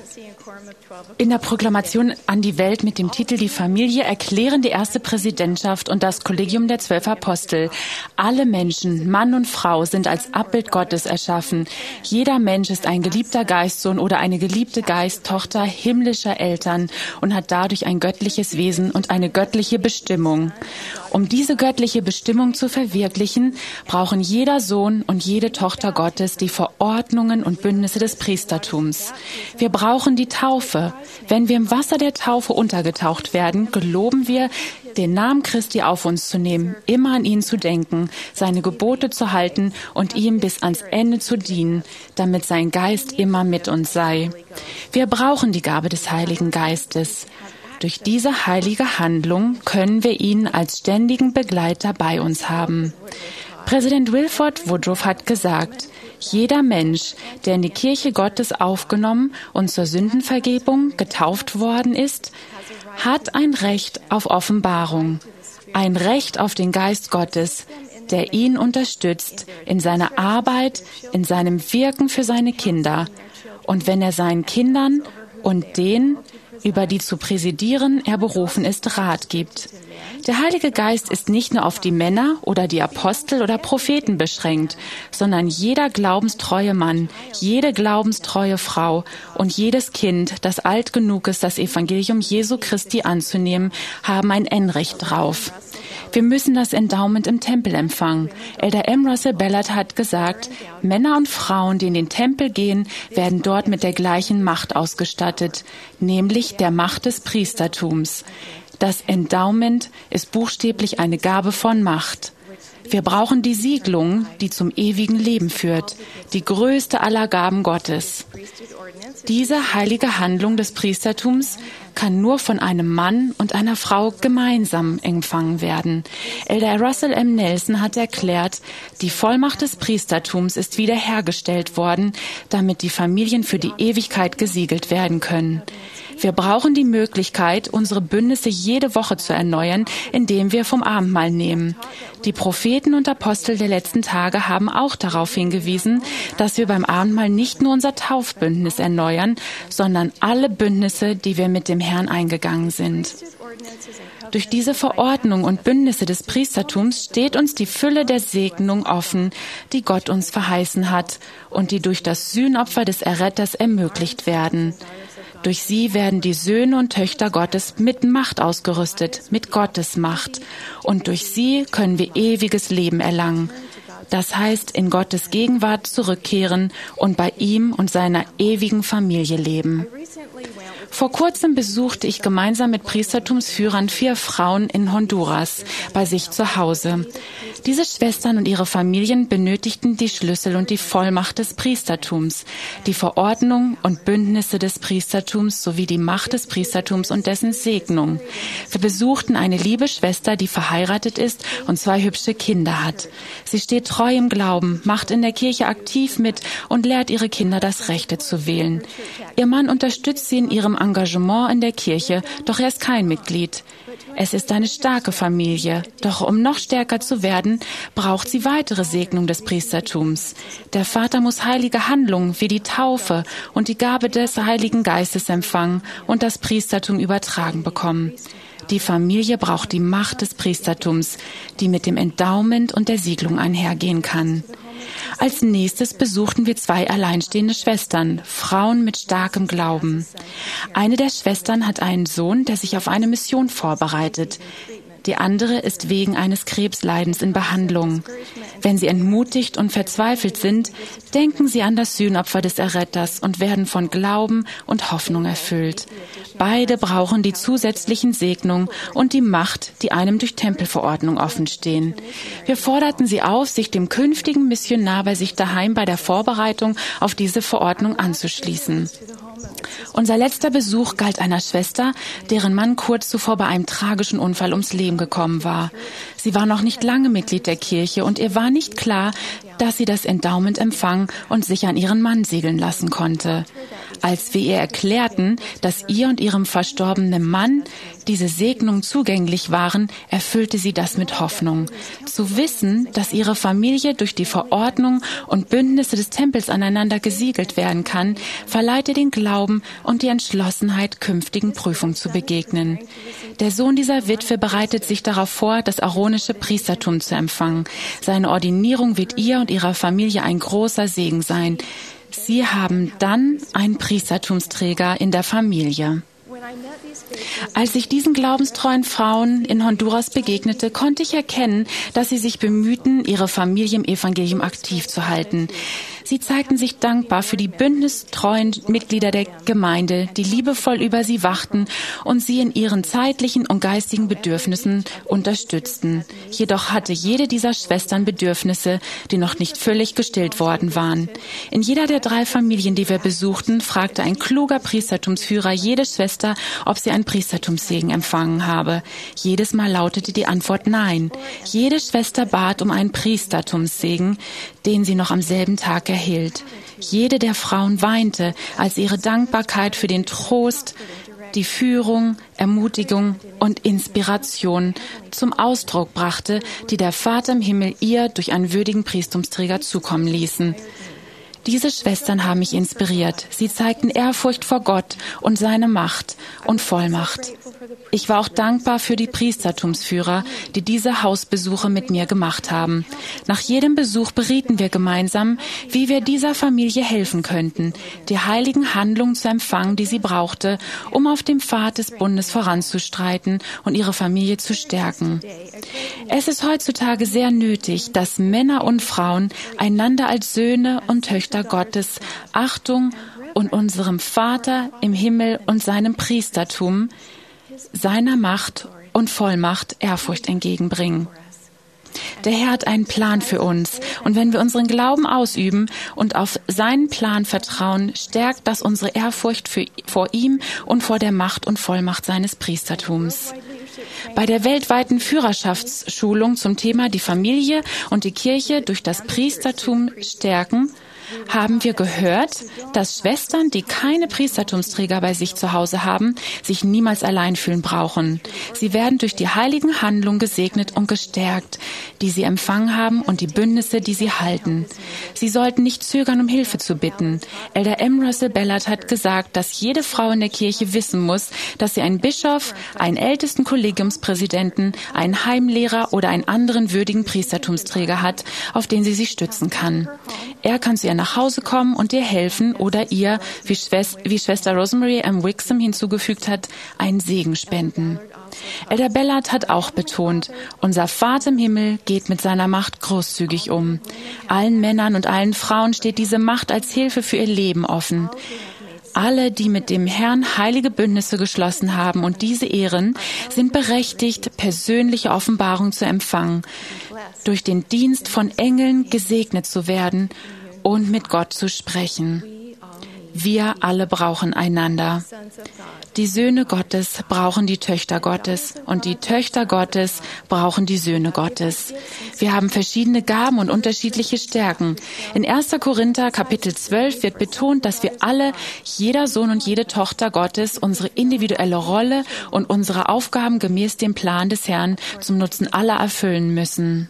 in der Proklamation an die Welt mit dem Titel Die Familie erklären die erste Präsidentschaft und das Kollegium der 12 Apostel: Alle Menschen, Mann und Frau, sind als Abbild Gottes erschaffen. Jeder Mensch ist ein geliebter Geistsohn oder eine geliebte Geisttochter himmlischer Eltern und hat dadurch ein göttliches Wesen und eine göttliche Bestimmung. Um diese göttliche Bestimmung zu verwirklichen, brauchen jeder Sohn und jede Tochter Gottes die Verordnungen und Bündnisse des Priestertums. Wir brauchen die Taufe. Wenn wir im Wasser der Taufe untergetaucht werden, geloben wir, den Namen Christi auf uns zu nehmen, immer an ihn zu denken, seine Gebote zu halten und ihm bis ans Ende zu dienen, damit sein Geist immer mit uns sei. Wir brauchen die Gabe des Heiligen Geistes. Durch diese heilige Handlung können wir ihn als ständigen Begleiter bei uns haben. Präsident Wilford Woodruff hat gesagt, jeder Mensch, der in die Kirche Gottes aufgenommen und zur Sündenvergebung getauft worden ist, hat ein Recht auf Offenbarung, ein Recht auf den Geist Gottes, der ihn unterstützt in seiner Arbeit, in seinem Wirken für seine Kinder und wenn er seinen Kindern und denen, über die zu präsidieren er berufen ist, Rat gibt. Der Heilige Geist ist nicht nur auf die Männer oder die Apostel oder Propheten beschränkt, sondern jeder glaubenstreue Mann, jede glaubenstreue Frau und jedes Kind, das alt genug ist, das Evangelium Jesu Christi anzunehmen, haben ein N-Recht drauf. Wir müssen das Endowment im Tempel empfangen. Elder M. Russell Ballard hat gesagt, Männer und Frauen, die in den Tempel gehen, werden dort mit der gleichen Macht ausgestattet, nämlich der Macht des Priestertums. Das Endowment ist buchstäblich eine Gabe von Macht. Wir brauchen die Siegelung, die zum ewigen Leben führt, die größte aller Gaben Gottes. Diese heilige Handlung des Priestertums kann nur von einem Mann und einer Frau gemeinsam empfangen werden. Elder Russell M. Nelson hat erklärt, die Vollmacht des Priestertums ist wiederhergestellt worden, damit die Familien für die Ewigkeit gesiegelt werden können. Wir brauchen die Möglichkeit, unsere Bündnisse jede Woche zu erneuern, indem wir vom Abendmahl nehmen. Die Propheten und Apostel der letzten Tage haben auch darauf hingewiesen, dass wir beim Abendmahl nicht nur unser Taufbündnis erneuern, sondern alle Bündnisse, die wir mit dem Herrn eingegangen sind. Durch diese Verordnung und Bündnisse des Priestertums steht uns die Fülle der Segnung offen, die Gott uns verheißen hat und die durch das Sühnopfer des Erretters ermöglicht werden. Durch sie werden die Söhne und Töchter Gottes mit Macht ausgerüstet, mit Gottes Macht. Und durch sie können wir ewiges Leben erlangen. Das heißt, in Gottes Gegenwart zurückkehren und bei ihm und seiner ewigen Familie leben. Vor kurzem besuchte ich gemeinsam mit Priestertumsführern 4 Frauen in Honduras bei sich zu Hause. Diese Schwestern und ihre Familien benötigten die Schlüssel und die Vollmacht des Priestertums, die Verordnung und Bündnisse des Priestertums sowie die Macht des Priestertums und dessen Segnung. Wir besuchten eine liebe Schwester, die verheiratet ist und 2 hübsche Kinder hat. Sie steht treu im Glauben, macht in der Kirche aktiv mit und lehrt ihre Kinder, das Rechte zu wählen. Ihr Mann unterstützt sie in ihrem Engagement in der Kirche, doch er ist kein Mitglied. Es ist eine starke Familie, doch um noch stärker zu werden, braucht sie weitere Segnung des Priestertums. Der Vater muss heilige Handlungen wie die Taufe und die Gabe des Heiligen Geistes empfangen und das Priestertum übertragen bekommen. Die Familie braucht die Macht des Priestertums, die mit dem Endowment und der Siegelung einhergehen kann. Als nächstes besuchten wir 2 alleinstehende Schwestern, Frauen mit starkem Glauben. Eine der Schwestern hat einen Sohn, der sich auf eine Mission vorbereitet. Die andere ist wegen eines Krebsleidens in Behandlung. Wenn sie entmutigt und verzweifelt sind, denken sie an das Sühnopfer des Erretters und werden von Glauben und Hoffnung erfüllt. Beide brauchen die zusätzlichen Segnungen und die Macht, die einem durch Tempelverordnung offenstehen. Wir forderten sie auf, sich dem künftigen Missionar bei sich daheim bei der Vorbereitung auf diese Verordnung anzuschließen. Unser letzter Besuch galt einer Schwester, deren Mann kurz zuvor bei einem tragischen Unfall ums Leben gekommen war. Sie war noch nicht lange Mitglied der Kirche und ihr war nicht klar, dass sie das Endowment empfangen und sich an ihren Mann segeln lassen konnte. Als wir ihr erklärten, dass ihr und ihrem verstorbenen Mann diese Segnung zugänglich waren, erfüllte sie das mit Hoffnung. Zu wissen, dass ihre Familie durch die Verordnung und Bündnisse des Tempels aneinander gesiegelt werden kann, verleiht ihr den Glauben und die Entschlossenheit, künftigen Prüfungen zu begegnen. Der Sohn dieser Witwe bereitet sich darauf vor, das aaronische Priestertum zu empfangen. Seine Ordinierung wird ihr und ihrer Familie ein großer Segen sein. Sie haben dann einen Priestertumsträger in der Familie. Als ich diesen glaubenstreuen Frauen in Honduras begegnete, konnte ich erkennen, dass sie sich bemühten, ihre Familie im Evangelium aktiv zu halten. Sie zeigten sich dankbar für die bündnistreuen Mitglieder der Gemeinde, die liebevoll über sie wachten und sie in ihren zeitlichen und geistigen Bedürfnissen unterstützten. Jedoch hatte jede dieser Schwestern Bedürfnisse, die noch nicht völlig gestillt worden waren. In jeder der 3 Familien, die wir besuchten, fragte ein kluger Priestertumsführer jede Schwester, ob sie einen Priestertumssegen empfangen habe. Jedes Mal lautete die Antwort nein. Jede Schwester bat um einen Priestertumssegen, den sie noch am selben Tag erhielt. Jede der Frauen weinte, als ihre Dankbarkeit für den Trost, die Führung, Ermutigung und Inspiration zum Ausdruck brachte, die der Vater im Himmel ihr durch einen würdigen Priestertumsträger zukommen ließen. Diese Schwestern haben mich inspiriert. Sie zeigten Ehrfurcht vor Gott und seine Macht und Vollmacht. Ich war auch dankbar für die Priestertumsführer, die diese Hausbesuche mit mir gemacht haben. Nach jedem Besuch berieten wir gemeinsam, wie wir dieser Familie helfen könnten, die heiligen Handlungen zu empfangen, die sie brauchte, um auf dem Pfad des Bundes voranzustreiten und ihre Familie zu stärken. Es ist heutzutage sehr nötig, dass Männer und Frauen einander als Söhne und Töchter Gottes Achtung und unserem Vater im Himmel und seinem Priestertum, seiner Macht und Vollmacht Ehrfurcht entgegenbringen. Der Herr hat einen Plan für uns. Und wenn wir unseren Glauben ausüben und auf seinen Plan vertrauen, stärkt das unsere Ehrfurcht vor ihm und vor der Macht und Vollmacht seines Priestertums. Bei der weltweiten Führerschaftsschulung zum Thema die Familie und die Kirche durch das Priestertum stärken, haben wir gehört, dass Schwestern, die keine Priestertumsträger bei sich zu Hause haben, sich niemals allein fühlen brauchen. Sie werden durch die heiligen Handlungen gesegnet und gestärkt, die sie empfangen haben und die Bündnisse, die sie halten. Sie sollten nicht zögern, um Hilfe zu bitten. Elder M. Russell Ballard hat gesagt, dass jede Frau in der Kirche wissen muss, dass sie einen Bischof, einen ältesten Kollegiumspräsidenten, einen Heimlehrer oder einen anderen würdigen Priestertumsträger hat, auf den sie sich stützen kann. Er kann zu ihr nach Hause kommen und ihr helfen oder ihr, wie Schwester Rosemary M. Wixom hinzugefügt hat, einen Segen spenden. Elder Ballard hat auch betont, unser Vater im Himmel geht mit seiner Macht großzügig um. Allen Männern und allen Frauen steht diese Macht als Hilfe für ihr Leben offen. Alle, die mit dem Herrn heilige Bündnisse geschlossen haben und diese ehren, sind berechtigt, persönliche Offenbarung zu empfangen, durch den Dienst von Engeln gesegnet zu werden und mit Gott zu sprechen. Wir alle brauchen einander. Die Söhne Gottes brauchen die Töchter Gottes und die Töchter Gottes brauchen die Söhne Gottes. Wir haben verschiedene Gaben und unterschiedliche Stärken. In 1. Korinther Kapitel 12 wird betont, dass wir alle, jeder Sohn und jede Tochter Gottes, unsere individuelle Rolle und unsere Aufgaben gemäß dem Plan des Herrn zum Nutzen aller erfüllen müssen.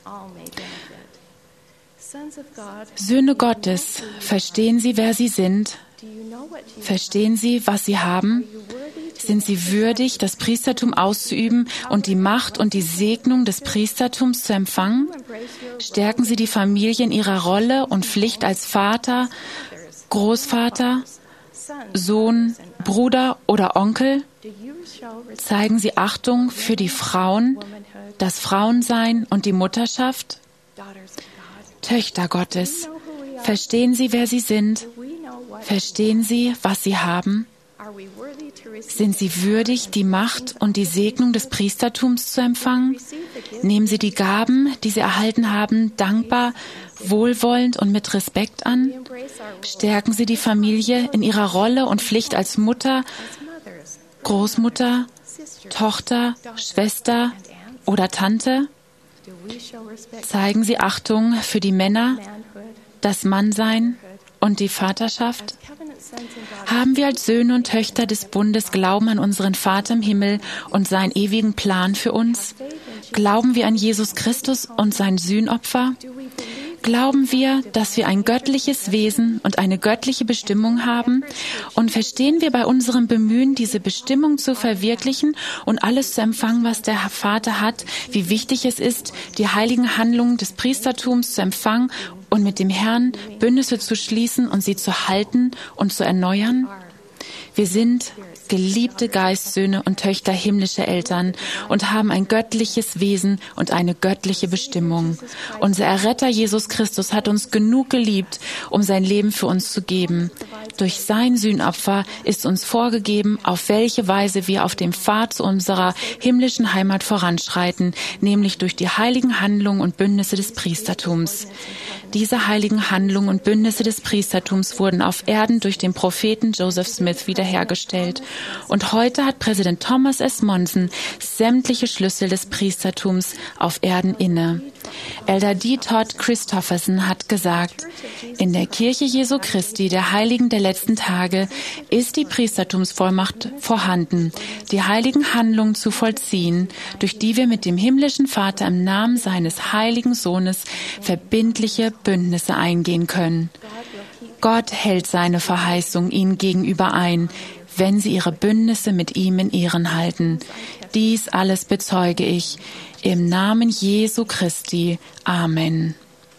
Söhne Gottes, verstehen Sie, wer Sie sind? Verstehen Sie, was Sie haben? Sind Sie würdig, das Priestertum auszuüben und die Macht und die Segnung des Priestertums zu empfangen? Stärken Sie die Familie in ihrer Rolle und Pflicht als Vater, Großvater, Sohn, Bruder oder Onkel? Zeigen Sie Achtung für die Frauen, das Frauensein und die Mutterschaft? Töchter Gottes, verstehen Sie, wer Sie sind? Verstehen Sie, was Sie haben? Sind Sie würdig, die Macht und die Segnung des Priestertums zu empfangen? Nehmen Sie die Gaben, die Sie erhalten haben, dankbar, wohlwollend und mit Respekt an? Stärken Sie die Familie in ihrer Rolle und Pflicht als Mutter, Großmutter, Tochter, Schwester oder Tante? Zeigen Sie Achtung für die Männer, das Mannsein und die Vaterschaft? Haben wir als Söhne und Töchter des Bundes Glauben an unseren Vater im Himmel und seinen ewigen Plan für uns? Glauben wir an Jesus Christus und sein Sühnopfer? Glauben wir, dass wir ein göttliches Wesen und eine göttliche Bestimmung haben? Und verstehen wir bei unserem Bemühen, diese Bestimmung zu verwirklichen und alles zu empfangen, was der Vater hat, wie wichtig es ist, die heiligen Handlungen des Priestertums zu empfangen und mit dem Herrn Bündnisse zu schließen und sie zu halten und zu erneuern? Wir sind geliebte Geistsöhne und Töchter himmlischer Eltern und haben ein göttliches Wesen und eine göttliche Bestimmung. Unser Erretter Jesus Christus hat uns genug geliebt, um sein Leben für uns zu geben. Durch sein Sühnopfer ist uns vorgegeben, auf welche Weise wir auf dem Pfad zu unserer himmlischen Heimat voranschreiten, nämlich durch die heiligen Handlungen und Bündnisse des Priestertums. Diese heiligen Handlungen und Bündnisse des Priestertums wurden auf Erden durch den Propheten Joseph Smith wiederhergestellt. Und heute hat Präsident Thomas S. Monson sämtliche Schlüssel des Priestertums auf Erden inne. Elder D. Todd Christofferson hat gesagt, in der Kirche Jesu Christi, der Heiligen der letzten Tage, ist die Priestertumsvollmacht vorhanden, die heiligen Handlungen zu vollziehen, durch die wir mit dem himmlischen Vater im Namen seines heiligen Sohnes verbindliche Bündnisse eingehen können. Gott hält seine Verheißung ihnen gegenüber ein, wenn sie ihre Bündnisse mit ihm in Ehren halten. Dies alles bezeuge ich im Namen Jesu Christi. Amen.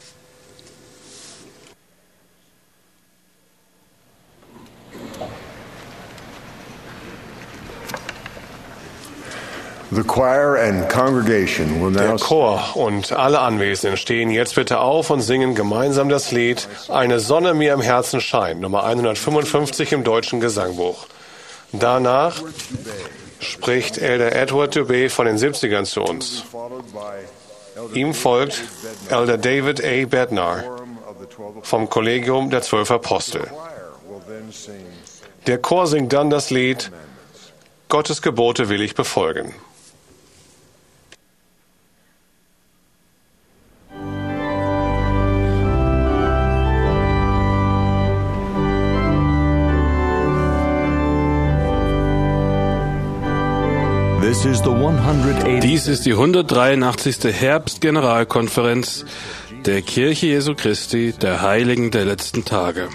The choir and congregation will
Der
now
Chor und alle Anwesenden stehen jetzt bitte auf und singen gemeinsam das Lied Eine Sonne mir im Herzen scheint, Nummer 155 im Deutschen Gesangbuch. Danach spricht Elder Edward Dubé von den 70ern zu uns.
followed by
Ihm folgt Elder David A. Bednar vom Kollegium der 12 Apostel. Der Chor singt dann das Lied Gottes Gebote will ich befolgen.
Dies ist die 183. Herbstgeneralkonferenz der Kirche Jesu Christi, der Heiligen der letzten Tage.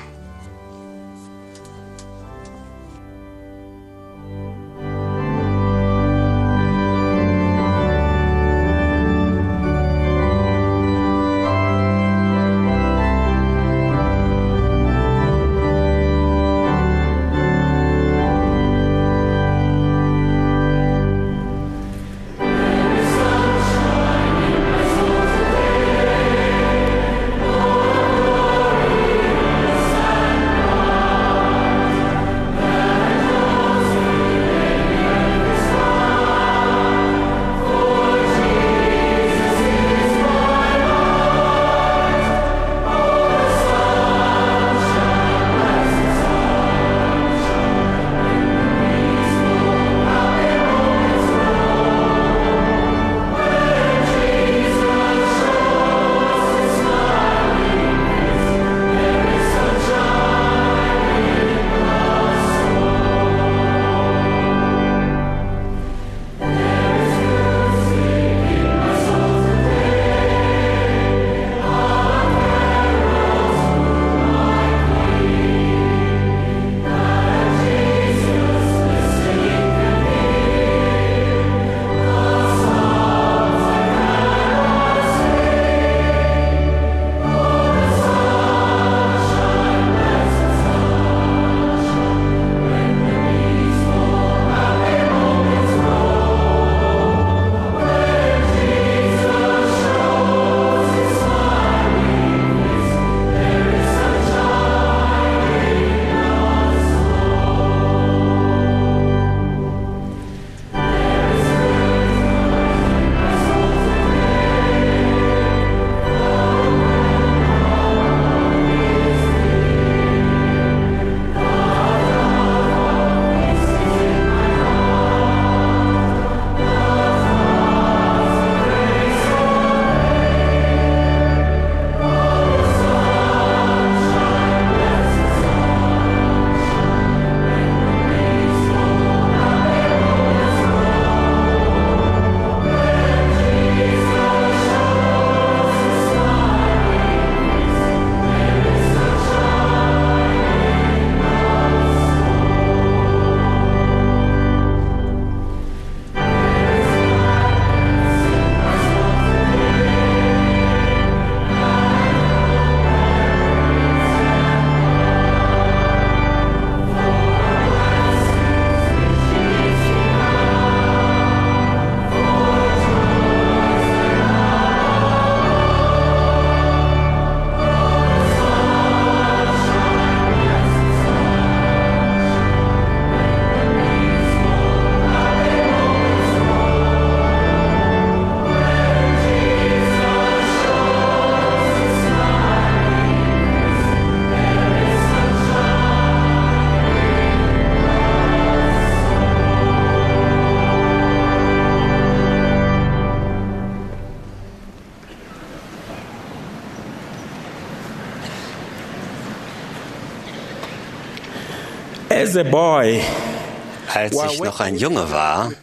Als ich noch ein Junge war,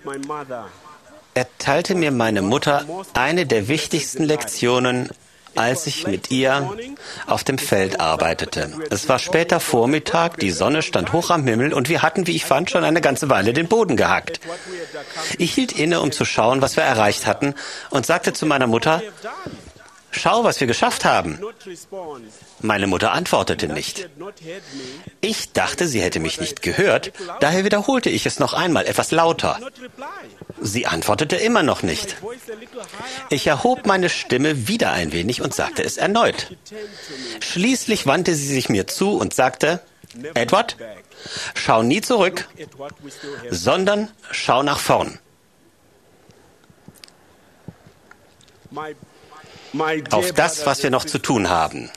erteilte mir meine Mutter eine der wichtigsten Lektionen, als ich mit ihr auf dem Feld arbeitete. Es war später Vormittag, die Sonne stand hoch am Himmel und wir hatten, wie ich fand, schon eine ganze Weile den Boden gehackt. Ich hielt inne, um zu schauen, was wir erreicht hatten, und sagte zu meiner Mutter: Schau, was wir geschafft haben. Meine Mutter antwortete nicht. Ich dachte, sie hätte mich nicht gehört, daher wiederholte ich es noch einmal, etwas lauter. Sie antwortete immer noch nicht. Ich erhob meine Stimme wieder ein wenig und sagte es erneut. Schließlich wandte sie sich mir zu und sagte: Edward, schau nie zurück, sondern schau nach vorn. auf das, was wir noch zu tun haben.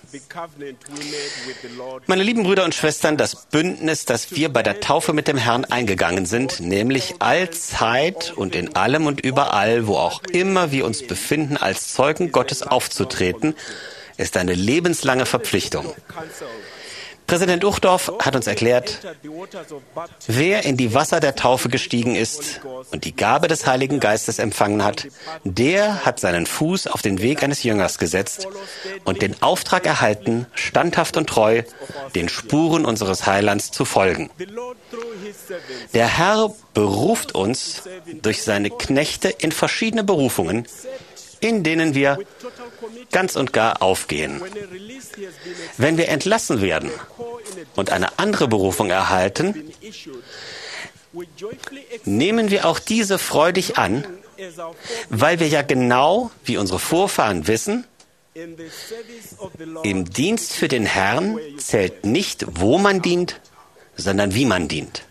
Meine lieben Brüder und Schwestern, das Bündnis, das wir bei der Taufe mit dem Herrn eingegangen sind, nämlich allzeit und in allem und überall, wo auch immer wir uns befinden, als Zeugen Gottes aufzutreten, ist eine lebenslange Verpflichtung. Präsident Uchtdorf hat uns erklärt, wer in die Wasser der Taufe gestiegen ist und die Gabe des Heiligen Geistes empfangen hat, der hat seinen Fuß auf den Weg eines Jüngers gesetzt und den Auftrag erhalten, standhaft und treu den Spuren unseres Heilands zu folgen. Der Herr beruft uns durch seine Knechte in verschiedene Berufungen, in denen wir ganz und gar aufgehen. Wenn wir entlassen werden und eine andere Berufung erhalten, nehmen wir auch diese freudig an, weil wir ja genau, wie unsere Vorfahren wissen, im Dienst für den Herrn zählt nicht, wo man dient, sondern wie man dient.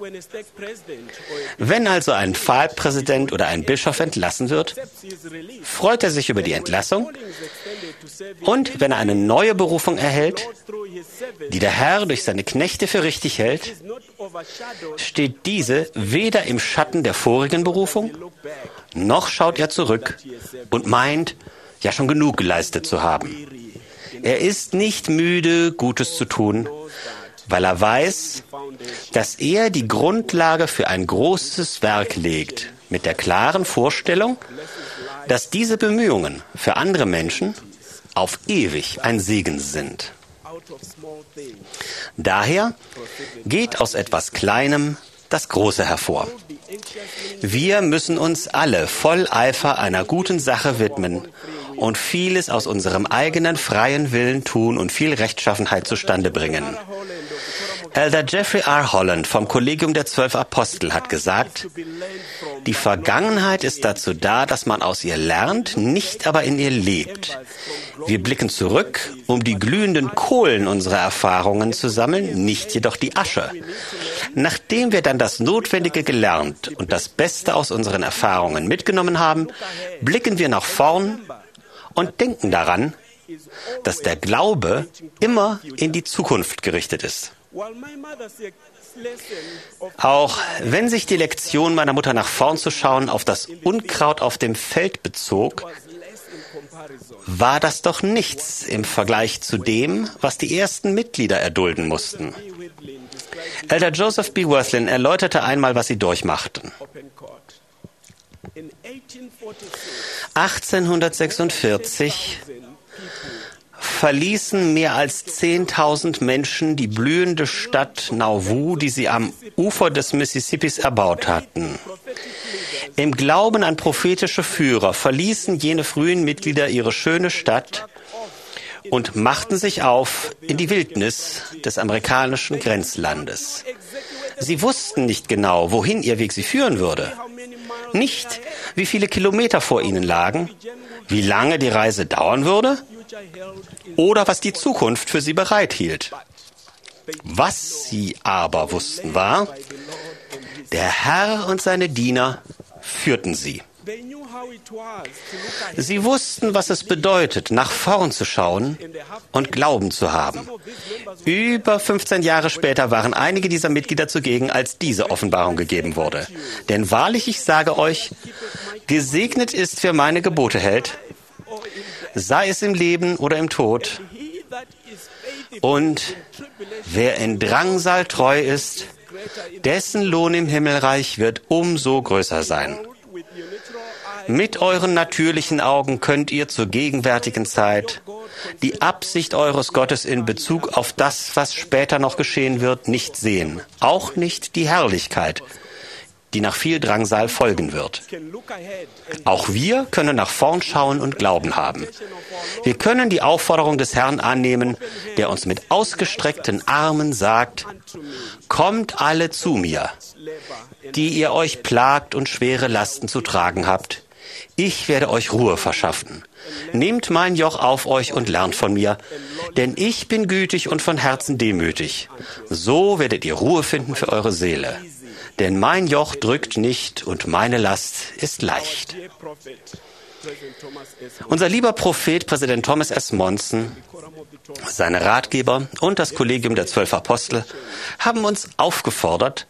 Wenn also ein Pfarrpräsident oder ein Bischof entlassen wird, freut er sich über die Entlassung, und wenn er eine neue Berufung erhält, die der Herr durch seine Knechte für richtig hält, steht diese weder im Schatten der vorigen Berufung, noch schaut er zurück und meint, ja schon genug geleistet zu haben. Er ist nicht müde, Gutes zu tun, weil er weiß, dass er die Grundlage für ein großes Werk legt, mit der klaren Vorstellung, dass diese Bemühungen für andere Menschen auf ewig ein Segen sind. Daher geht aus etwas Kleinem das Große hervor. Wir müssen uns alle voll Eifer einer guten Sache widmen und vieles aus unserem eigenen freien Willen tun und viel Rechtschaffenheit zustande bringen. Elder Jeffrey R. Holland vom Kollegium der 12 Apostel hat gesagt, die Vergangenheit ist dazu da, dass man aus ihr lernt, nicht aber in ihr lebt. Wir blicken zurück, um die glühenden Kohlen unserer Erfahrungen zu sammeln, nicht jedoch die Asche. Nachdem wir dann das Notwendige gelernt und das Beste aus unseren Erfahrungen mitgenommen haben, blicken wir nach vorn und denken daran, dass der Glaube immer in die Zukunft gerichtet ist. Auch wenn sich die Lektion meiner Mutter nach vorn zu schauen auf das Unkraut auf dem Feld bezog, war das doch nichts im Vergleich zu dem, was die ersten Mitglieder erdulden mussten. Elder Joseph B. Worthlin erläuterte einmal, was sie durchmachten. 1846 verließen mehr als 10.000 Menschen die blühende Stadt Nauvoo, die sie am Ufer des Mississippis erbaut hatten. Im Glauben an prophetische Führer verließen jene frühen Mitglieder ihre schöne Stadt und machten sich auf in die Wildnis des amerikanischen Grenzlandes. Sie wussten nicht genau, wohin ihr Weg sie führen würde. Nicht, wie viele Kilometer vor ihnen lagen, wie lange die Reise dauern würde oder was die Zukunft für sie bereithielt. Was sie aber wussten war, der Herr und seine Diener führten sie. Sie wussten, was es bedeutet, nach vorn zu schauen und Glauben zu haben. Über 15 Jahre später waren einige dieser Mitglieder zugegen, als diese Offenbarung gegeben wurde. Denn wahrlich, ich sage euch, gesegnet ist, wer meine Gebote hält, sei es im Leben oder im Tod. Und wer in Drangsal treu ist, dessen Lohn im Himmelreich wird umso größer sein. Mit euren natürlichen Augen könnt ihr zur gegenwärtigen Zeit die Absicht eures Gottes in Bezug auf das, was später noch geschehen wird, nicht sehen. Auch nicht die Herrlichkeit, die nach viel Drangsal folgen wird. Auch wir können nach vorn schauen und Glauben haben. Wir können die Aufforderung des Herrn annehmen, der uns mit ausgestreckten Armen sagt, kommt alle zu mir, die ihr euch plagt und schwere Lasten zu tragen habt. Ich werde euch Ruhe verschaffen. Nehmt mein Joch auf euch und lernt von mir, denn ich bin gütig und von Herzen demütig. So werdet ihr Ruhe finden für eure Seele. Denn mein Joch drückt nicht und meine Last ist leicht. Unser lieber Prophet, Präsident Thomas S. Monson, seine Ratgeber und das Kollegium der 12 Apostel haben uns aufgefordert,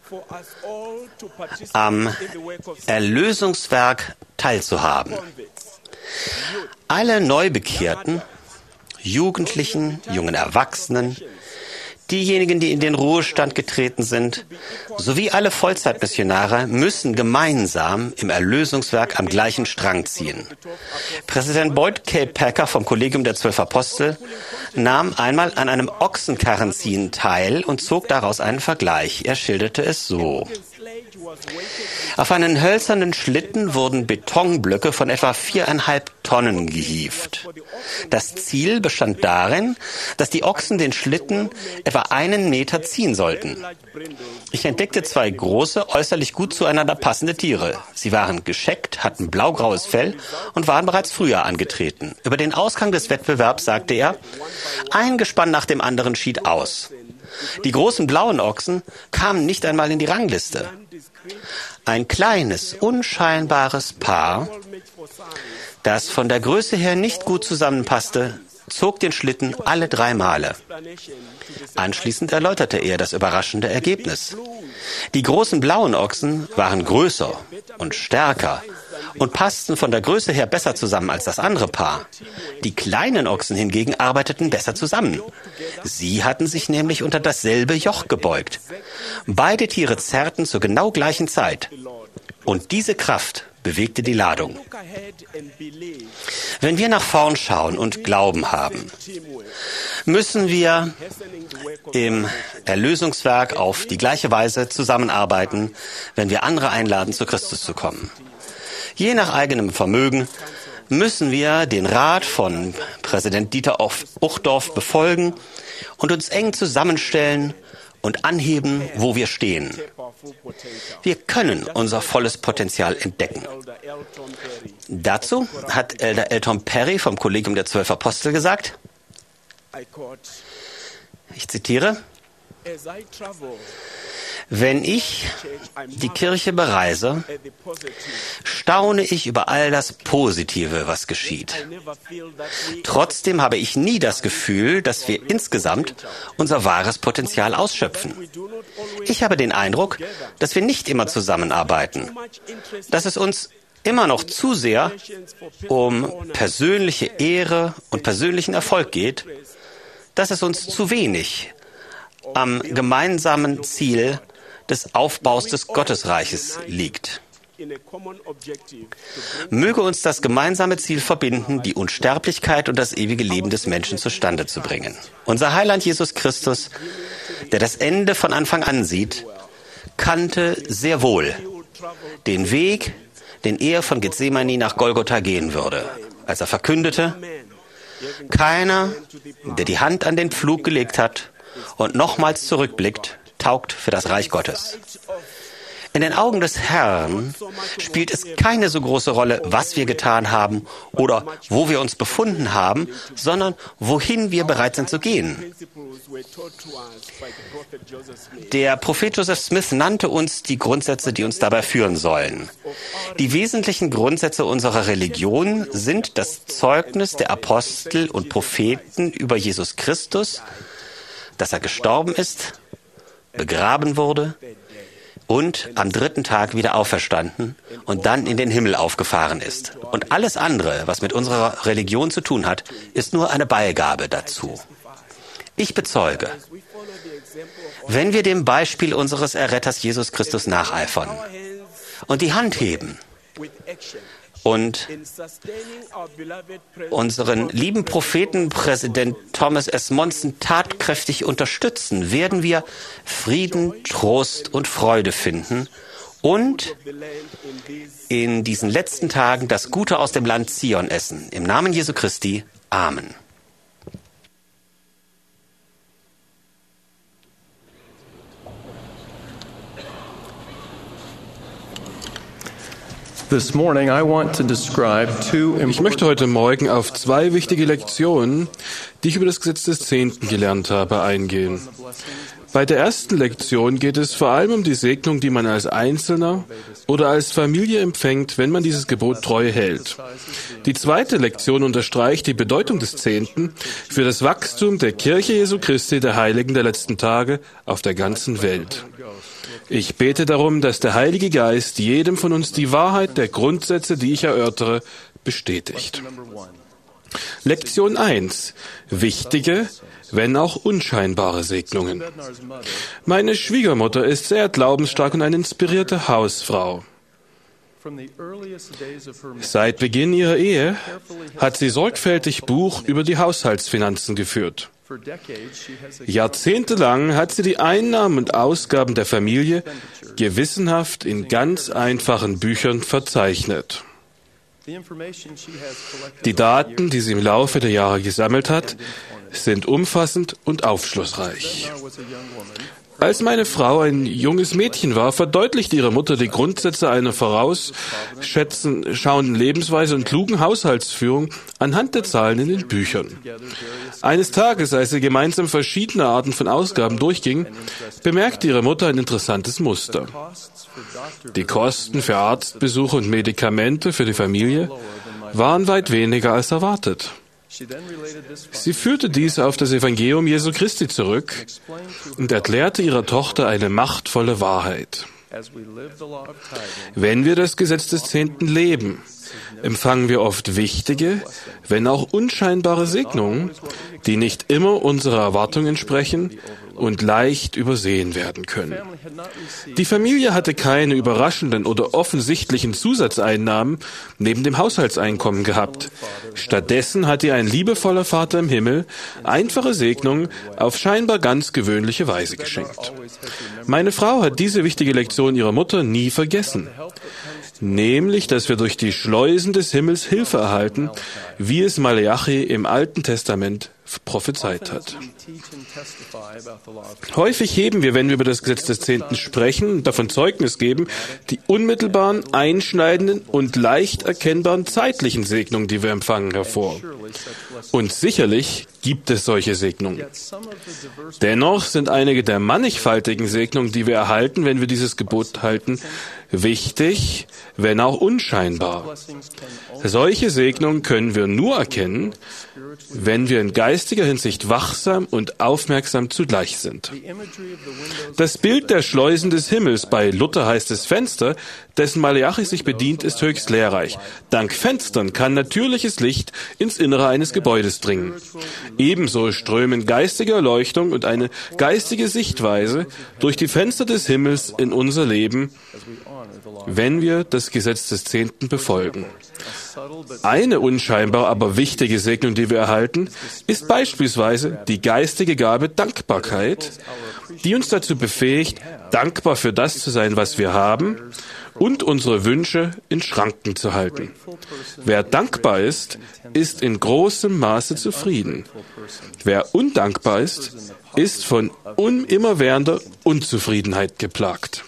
am Erlösungswerk teilzuhaben. Alle Neubekehrten, Jugendlichen, jungen Erwachsenen, diejenigen, die in den Ruhestand getreten sind, sowie alle Vollzeitmissionare müssen gemeinsam im Erlösungswerk am gleichen Strang ziehen. Präsident Boyd K. Packer vom Kollegium der 12 Apostel nahm einmal an einem Ochsenkarrenziehen teil und zog daraus einen Vergleich. Er schilderte es so: Auf einen hölzernen Schlitten wurden Betonblöcke von etwa 4,5 Tonnen gehievt. Das Ziel bestand darin, dass die Ochsen den Schlitten etwa 1 Meter ziehen sollten. Ich entdeckte 2 große, äußerlich gut zueinander passende Tiere. Sie waren gescheckt, hatten blaugraues Fell und waren bereits früher angetreten. Über den Ausgang des Wettbewerbs sagte er: Ein Gespann nach dem anderen schied aus. Die großen blauen Ochsen kamen nicht einmal in die Rangliste. Ein kleines, unscheinbares Paar, das von der Größe her nicht gut zusammenpasste, zog den Schlitten alle 3 Male. Anschließend erläuterte er das überraschende Ergebnis. Die großen blauen Ochsen waren größer und stärker und passten von der Größe her besser zusammen als das andere Paar. Die kleinen Ochsen hingegen arbeiteten besser zusammen. Sie hatten sich nämlich unter dasselbe Joch gebeugt. Beide Tiere zerrten zur genau gleichen Zeit. Und diese Kraft bewegte die Ladung. Wenn wir nach vorn schauen und Glauben haben, müssen wir im Erlösungswerk auf die gleiche Weise zusammenarbeiten, wenn wir andere einladen, zu Christus zu kommen. Je nach eigenem Vermögen müssen wir den Rat von Präsident Dieter Uchtdorf befolgen und uns eng zusammenstellen und anheben, wo wir stehen. Wir können unser volles Potenzial entdecken. Dazu hat Elder Elton Perry vom Kollegium der 12 Apostel gesagt, ich zitiere: Wenn ich die Kirche bereise, staune ich über all das Positive, was geschieht. Trotzdem habe ich nie das Gefühl, dass wir insgesamt unser wahres Potenzial ausschöpfen. Ich habe den Eindruck, dass wir nicht immer zusammenarbeiten, dass es uns immer noch zu sehr um persönliche Ehre und persönlichen Erfolg geht, dass es uns zu wenig am gemeinsamen Ziel des Aufbaus des Gottesreiches liegt. Möge uns das gemeinsame Ziel verbinden, die Unsterblichkeit und das ewige Leben des Menschen zustande zu bringen. Unser Heiland Jesus Christus, der das Ende von Anfang an sieht, kannte sehr wohl den Weg, den er von Gethsemane nach Golgotha gehen würde, als er verkündete: Keiner, der die Hand an den Pflug gelegt hat und nochmals zurückblickt, taugt für das Reich Gottes. In den Augen des Herrn spielt es keine so große Rolle, was wir getan haben oder wo wir uns befunden haben, sondern wohin wir bereit sind zu gehen. Der Prophet Joseph Smith nannte uns die Grundsätze, die uns dabei führen sollen. Die wesentlichen Grundsätze unserer Religion sind das Zeugnis der Apostel und Propheten über Jesus Christus, dass er gestorben ist, begraben wurde und am 3. Tag wieder auferstanden und dann in den Himmel aufgefahren ist. Und alles andere, was mit unserer Religion zu tun hat, ist nur eine Beigabe dazu. Ich bezeuge, wenn wir dem Beispiel unseres Erretters Jesus Christus nacheifern und die Hand heben und unseren lieben Propheten, Präsident Thomas S. Monson, tatkräftig unterstützen, werden wir Frieden, Trost und Freude finden und in diesen letzten Tagen das Gute aus dem Land Zion essen. Im Namen Jesu Christi. Amen.
This morning I want to describe two
Ich möchte heute Morgen auf 2 wichtige Lektionen, die ich über das Gesetz des Zehnten gelernt habe, eingehen. Bei der ersten Lektion geht es vor allem um die Segnung, die man als Einzelner oder als Familie empfängt, wenn man dieses Gebot treu hält. Die zweite Lektion unterstreicht die Bedeutung des Zehnten für das Wachstum der Kirche Jesu Christi, der Heiligen der letzten Tage, auf der ganzen Welt. Ich bete darum, dass der Heilige Geist jedem von uns die Wahrheit der Grundsätze, die ich erörtere, bestätigt. Lektion 1. Wichtige, wenn auch unscheinbare Segnungen. Meine Schwiegermutter ist sehr glaubensstark und eine inspirierte Hausfrau. Seit Beginn ihrer Ehe hat sie sorgfältig Buch über die Haushaltsfinanzen geführt. Jahrzehntelang hat sie die Einnahmen und Ausgaben der Familie gewissenhaft in ganz einfachen Büchern verzeichnet. Die Daten, die sie im Laufe der Jahre gesammelt hat, sind umfassend und aufschlussreich. Als meine Frau ein junges Mädchen war, verdeutlichte ihre Mutter die Grundsätze einer vorausschauenden Lebensweise und klugen Haushaltsführung anhand der Zahlen in den Büchern. Eines Tages, als sie gemeinsam verschiedene Arten von Ausgaben durchgingen, bemerkte ihre Mutter ein interessantes Muster. Die Kosten für Arztbesuche und Medikamente für die Familie waren weit weniger als erwartet. Sie führte dies auf das Evangelium Jesu Christi zurück und erklärte ihrer Tochter eine machtvolle Wahrheit. Wenn wir das Gesetz des Zehnten leben, empfangen wir oft wichtige, wenn auch unscheinbare Segnungen, die nicht immer unserer Erwartung entsprechen und leicht übersehen werden können. Die Familie hatte keine überraschenden oder offensichtlichen Zusatzeinnahmen neben dem Haushaltseinkommen gehabt. Stattdessen hat ihr ein liebevoller Vater im Himmel einfache Segnungen auf scheinbar ganz gewöhnliche Weise geschenkt. Meine Frau hat diese wichtige Lektion ihrer Mutter nie vergessen. Nämlich, dass wir durch die Schleusen des Himmels Hilfe erhalten, wie es Maleachi im Alten Testament prophezeit hat. Häufig heben wir, wenn wir über das Gesetz des Zehnten sprechen und davon Zeugnis geben, die unmittelbaren, einschneidenden und leicht erkennbaren zeitlichen Segnungen, die wir empfangen, hervor. Und sicherlich gibt es solche Segnungen. Dennoch sind einige der mannigfaltigen Segnungen, die wir erhalten, wenn wir dieses Gebot halten, wichtig, wenn auch unscheinbar. Solche Segnungen können wir nur erkennen, wenn wir in geistiger Hinsicht wachsam und aufmerksam zugleich sind. Das Bild der Schleusen des Himmels, bei Luther heißt es Fenster, dessen Maleachi sich bedient, ist höchst lehrreich. Dank Fenstern kann natürliches Licht ins Innere eines Gebäudes dringen. Ebenso strömen geistige Erleuchtung und eine geistige Sichtweise durch die Fenster des Himmels in unser Leben, wenn wir das Gesetz des Zehnten befolgen. Eine unscheinbar, aber wichtige Segnung, die wir erhalten, ist beispielsweise die geistige Gabe Dankbarkeit, die uns dazu befähigt, dankbar für das zu sein, was wir haben und unsere Wünsche in Schranken zu halten. Wer dankbar ist, ist in großem Maße zufrieden. Wer undankbar ist von immerwährender Unzufriedenheit geplagt.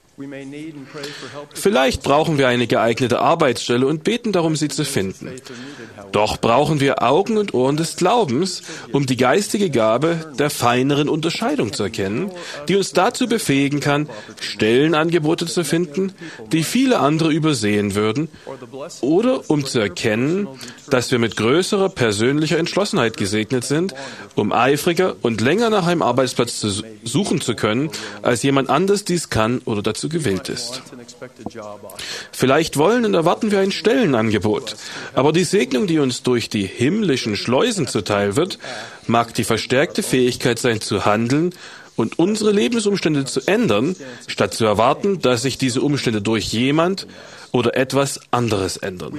Vielleicht brauchen wir eine geeignete Arbeitsstelle und beten darum, sie zu finden. Doch brauchen wir Augen und Ohren des Glaubens, um die geistige Gabe der feineren Unterscheidung zu erkennen, die uns dazu befähigen kann, Stellenangebote zu finden, die viele andere übersehen würden, oder um zu erkennen, dass wir mit größerer persönlicher Entschlossenheit gesegnet sind, um eifriger und länger nach einem Arbeitsplatz suchen zu können, als jemand anders dies kann oder dazu gewillt ist. Vielleicht wollen und erwarten wir ein Stellenangebot, aber die Segnung, die uns durch die himmlischen Schleusen zuteil wird, mag die verstärkte Fähigkeit sein, zu handeln und unsere Lebensumstände zu ändern, statt zu erwarten, dass sich diese Umstände durch jemand oder etwas anderes ändern.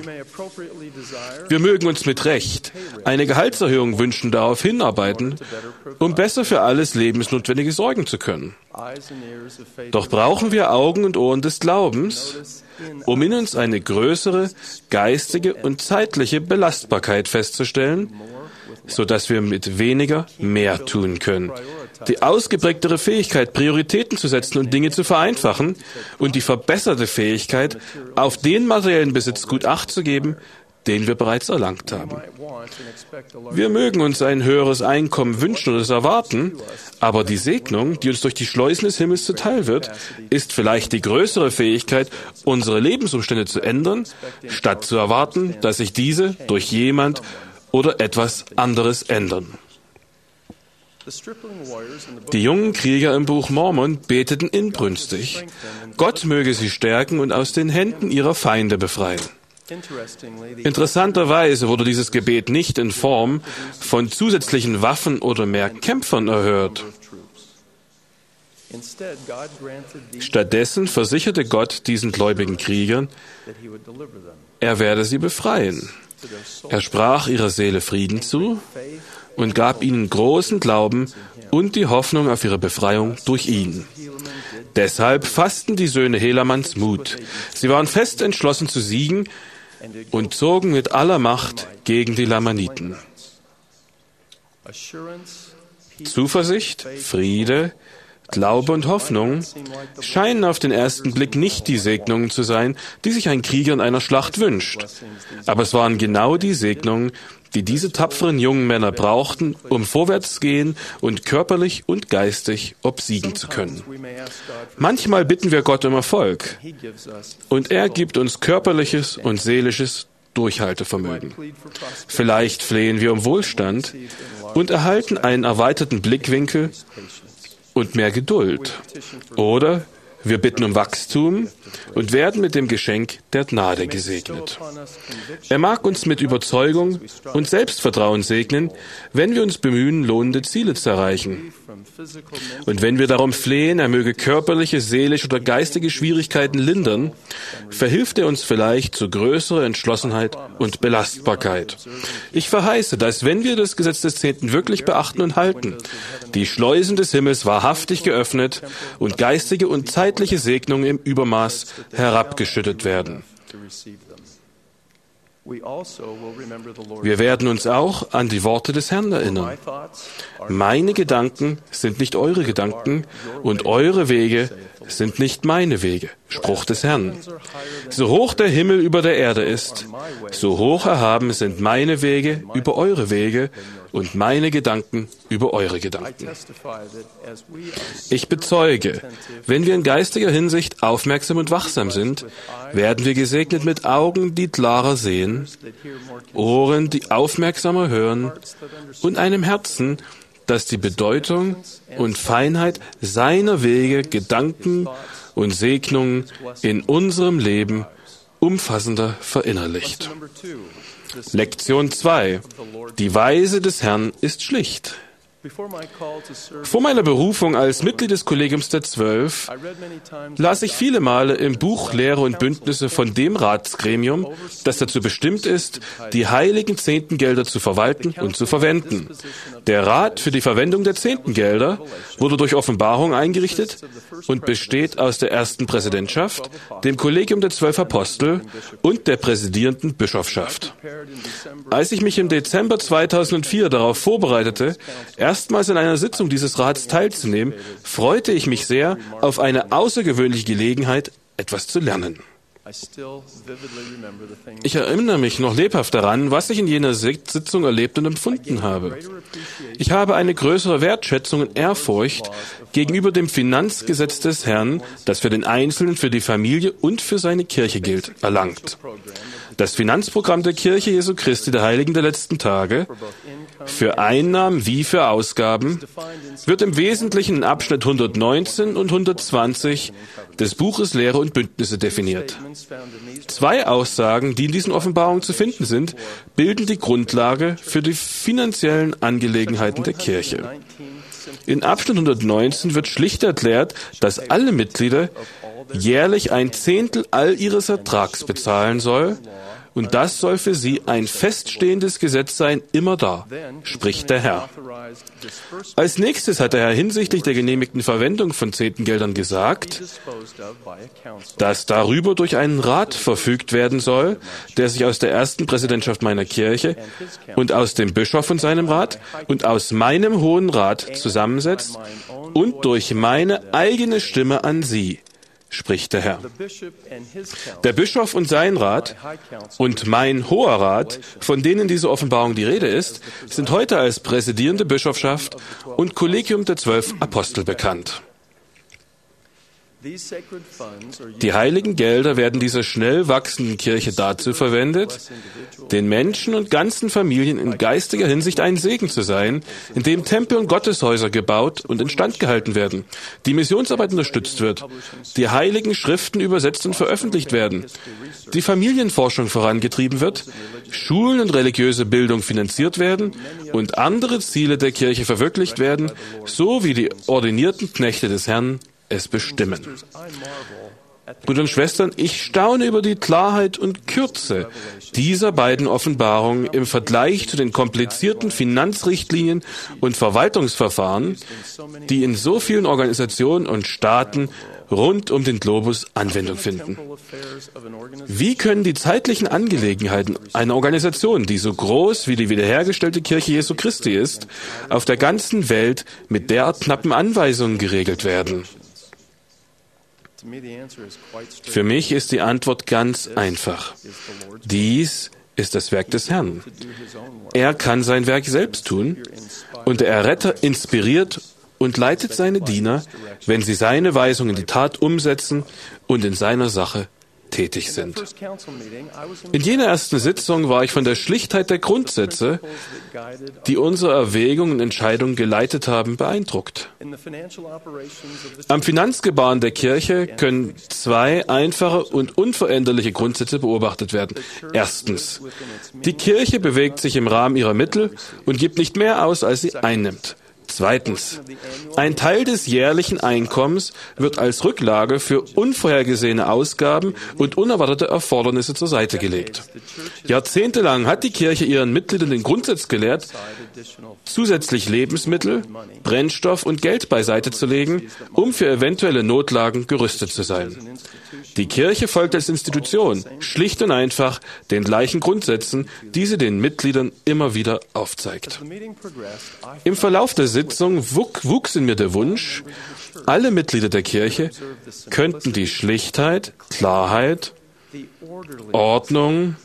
Wir mögen uns mit Recht eine Gehaltserhöhung wünschen, darauf hinarbeiten, um besser für alles Lebensnotwendige sorgen zu können. Doch brauchen wir Augen und Ohren des Glaubens, um in uns eine größere geistige und zeitliche Belastbarkeit festzustellen, so dass wir mit weniger mehr tun können. die ausgeprägtere Fähigkeit, Prioritäten zu setzen und Dinge zu vereinfachen und die verbesserte Fähigkeit, auf den materiellen Besitz gut Acht zu geben, den wir bereits erlangt haben. Wir mögen uns ein höheres Einkommen wünschen oder es erwarten, aber die Segnung, die uns durch die Schleusen des Himmels zuteil wird, ist vielleicht die größere Fähigkeit, unsere Lebensumstände zu ändern, statt zu erwarten, dass sich diese durch jemand oder etwas anderes ändern. Die jungen Krieger im Buch Mormon beteten inbrünstig, Gott möge sie stärken und aus den Händen ihrer Feinde befreien. Interessanterweise wurde dieses Gebet nicht in Form von zusätzlichen Waffen oder mehr Kämpfern erhört. Stattdessen versicherte Gott diesen gläubigen Kriegern, er werde sie befreien. Er sprach ihrer Seele Frieden zu und gab ihnen großen Glauben und die Hoffnung auf ihre Befreiung durch ihn. Deshalb fassten die Söhne Helamanns Mut. Sie waren fest entschlossen zu siegen und zogen mit aller Macht gegen die Lamaniten. Zuversicht, Friede, Glaube und Hoffnung scheinen auf den ersten Blick nicht die Segnungen zu sein, die sich ein Krieger in einer Schlacht wünscht. Aber es waren genau die Segnungen, die diese tapferen jungen Männer brauchten, um vorwärts gehen und körperlich und geistig obsiegen zu können. Manchmal bitten wir Gott um Erfolg und er gibt uns körperliches und seelisches Durchhaltevermögen. Vielleicht flehen wir um Wohlstand und erhalten einen erweiterten Blickwinkel und mehr Geduld. Oder wir bitten um Wachstum und werden mit dem Geschenk der Gnade gesegnet. Er mag uns mit Überzeugung und Selbstvertrauen segnen, wenn wir uns bemühen, lohnende Ziele zu erreichen. Und wenn wir darum flehen, er möge körperliche, seelische oder geistige Schwierigkeiten lindern, verhilft er uns vielleicht zu größerer Entschlossenheit und Belastbarkeit. Ich verheiße, dass wenn wir das Gesetz des Zehnten wirklich beachten und halten, die Schleusen des Himmels wahrhaftig geöffnet und geistige und zeitliche Segnungen im Übermaß herabgeschüttet werden. Wir werden uns auch an die Worte des Herrn erinnern. Meine Gedanken sind nicht eure Gedanken und eure Wege sind nicht meine Wege. Spruch des Herrn. So hoch der Himmel über der Erde ist, so hoch erhaben sind meine Wege über eure Wege und meine Gedanken über eure Gedanken. Ich bezeuge, wenn wir in geistiger Hinsicht aufmerksam und wachsam sind, werden wir gesegnet mit Augen, die klarer sehen, Ohren, die aufmerksamer hören und einem Herzen, das die Bedeutung und Feinheit seiner Wege, Gedanken und Segnungen in unserem Leben umfassender verinnerlicht. Lektion 2. Die Weise des Herrn ist schlicht. Vor meiner Berufung als Mitglied des Kollegiums der 12 las ich viele Male im Buch Lehre und Bündnisse von dem Ratsgremium, das dazu bestimmt ist, die heiligen Zehntengelder zu verwalten und zu verwenden. Der Rat für die Verwendung der Zehntengelder wurde durch Offenbarung eingerichtet und besteht aus der ersten Präsidentschaft, dem Kollegium der 12 Apostel und der präsidierenden Bischofschaft. Als ich mich im Dezember 2004 darauf vorbereitete, erstmals in einer Sitzung dieses Rats teilzunehmen, freute ich mich sehr auf eine außergewöhnliche Gelegenheit, etwas zu lernen. Ich erinnere mich noch lebhaft daran, was ich in jener Sitzung erlebt und empfunden habe. Ich habe eine größere Wertschätzung und Ehrfurcht gegenüber dem Finanzgesetz des Herrn, das für den Einzelnen, für die Familie und für seine Kirche gilt, erlangt. Das Finanzprogramm der Kirche Jesu Christi, der Heiligen der letzten Tage, für Einnahmen wie für Ausgaben, wird im Wesentlichen in Abschnitt 119 und 120 des Buches Lehre und Bündnisse definiert. 2 Aussagen, die in diesen Offenbarungen zu finden sind, bilden die Grundlage für die finanziellen Angelegenheiten der Kirche. In Abschnitt 119 wird schlicht erklärt, dass alle Mitglieder jährlich 1/10 all ihres Ertrags bezahlen soll und das soll für sie ein feststehendes Gesetz sein, immer da, spricht der Herr. Als nächstes hat der Herr hinsichtlich der genehmigten Verwendung von Zehntengeldern gesagt, dass darüber durch einen Rat verfügt werden soll, der sich aus der ersten Präsidentschaft meiner Kirche und aus dem Bischof und seinem Rat und aus meinem Hohen Rat zusammensetzt und durch meine eigene Stimme an Sie, spricht der Herr. Der Bischof und sein Rat und mein Hoher Rat, von denen diese Offenbarung die Rede ist, sind heute als präsidierende Bischofschaft und Kollegium der 12 Apostel bekannt. Die heiligen Gelder werden dieser schnell wachsenden Kirche dazu verwendet, den Menschen und ganzen Familien in geistiger Hinsicht ein Segen zu sein, indem Tempel und Gotteshäuser gebaut und instand gehalten werden, die Missionsarbeit unterstützt wird, die heiligen Schriften übersetzt und veröffentlicht werden, die Familienforschung vorangetrieben wird, Schulen und religiöse Bildung finanziert werden und andere Ziele der Kirche verwirklicht werden, so wie die ordinierten Knechte des Herrn es bestimmen. Brüder und Schwestern, ich staune über die Klarheit und Kürze dieser beiden Offenbarungen im Vergleich zu den komplizierten Finanzrichtlinien und Verwaltungsverfahren, die in so vielen Organisationen und Staaten rund um den Globus Anwendung finden. Wie können die zeitlichen Angelegenheiten einer Organisation, die so groß wie die wiederhergestellte Kirche Jesu Christi ist, auf der ganzen Welt mit derart knappen Anweisungen geregelt werden? Für mich ist die Antwort ganz einfach. Dies ist das Werk des Herrn. Er kann sein Werk selbst tun und der Erretter inspiriert und leitet seine Diener, wenn sie seine Weisung in die Tat umsetzen und in seiner Sache tätig sind. In jener ersten Sitzung war ich von der Schlichtheit der Grundsätze, die unsere Erwägungen und Entscheidungen geleitet haben, beeindruckt. Am Finanzgebaren der Kirche können zwei einfache und unveränderliche Grundsätze beobachtet werden. Erstens, die Kirche bewegt sich im Rahmen ihrer Mittel und gibt nicht mehr aus, als sie einnimmt. Zweitens, ein Teil des jährlichen Einkommens wird als Rücklage für unvorhergesehene Ausgaben und unerwartete Erfordernisse zur Seite gelegt. Jahrzehntelang hat die Kirche ihren Mitgliedern den Grundsatz gelehrt, zusätzlich Lebensmittel, Brennstoff und Geld beiseite zu legen, um für eventuelle Notlagen gerüstet zu sein. Die Kirche folgt als Institution schlicht und einfach den gleichen Grundsätzen, die sie den Mitgliedern immer wieder aufzeigt. Im Verlauf der Sitzung wuchs in mir der Wunsch, alle Mitglieder der Kirche könnten die Schlichtheit, Klarheit, Ordnung,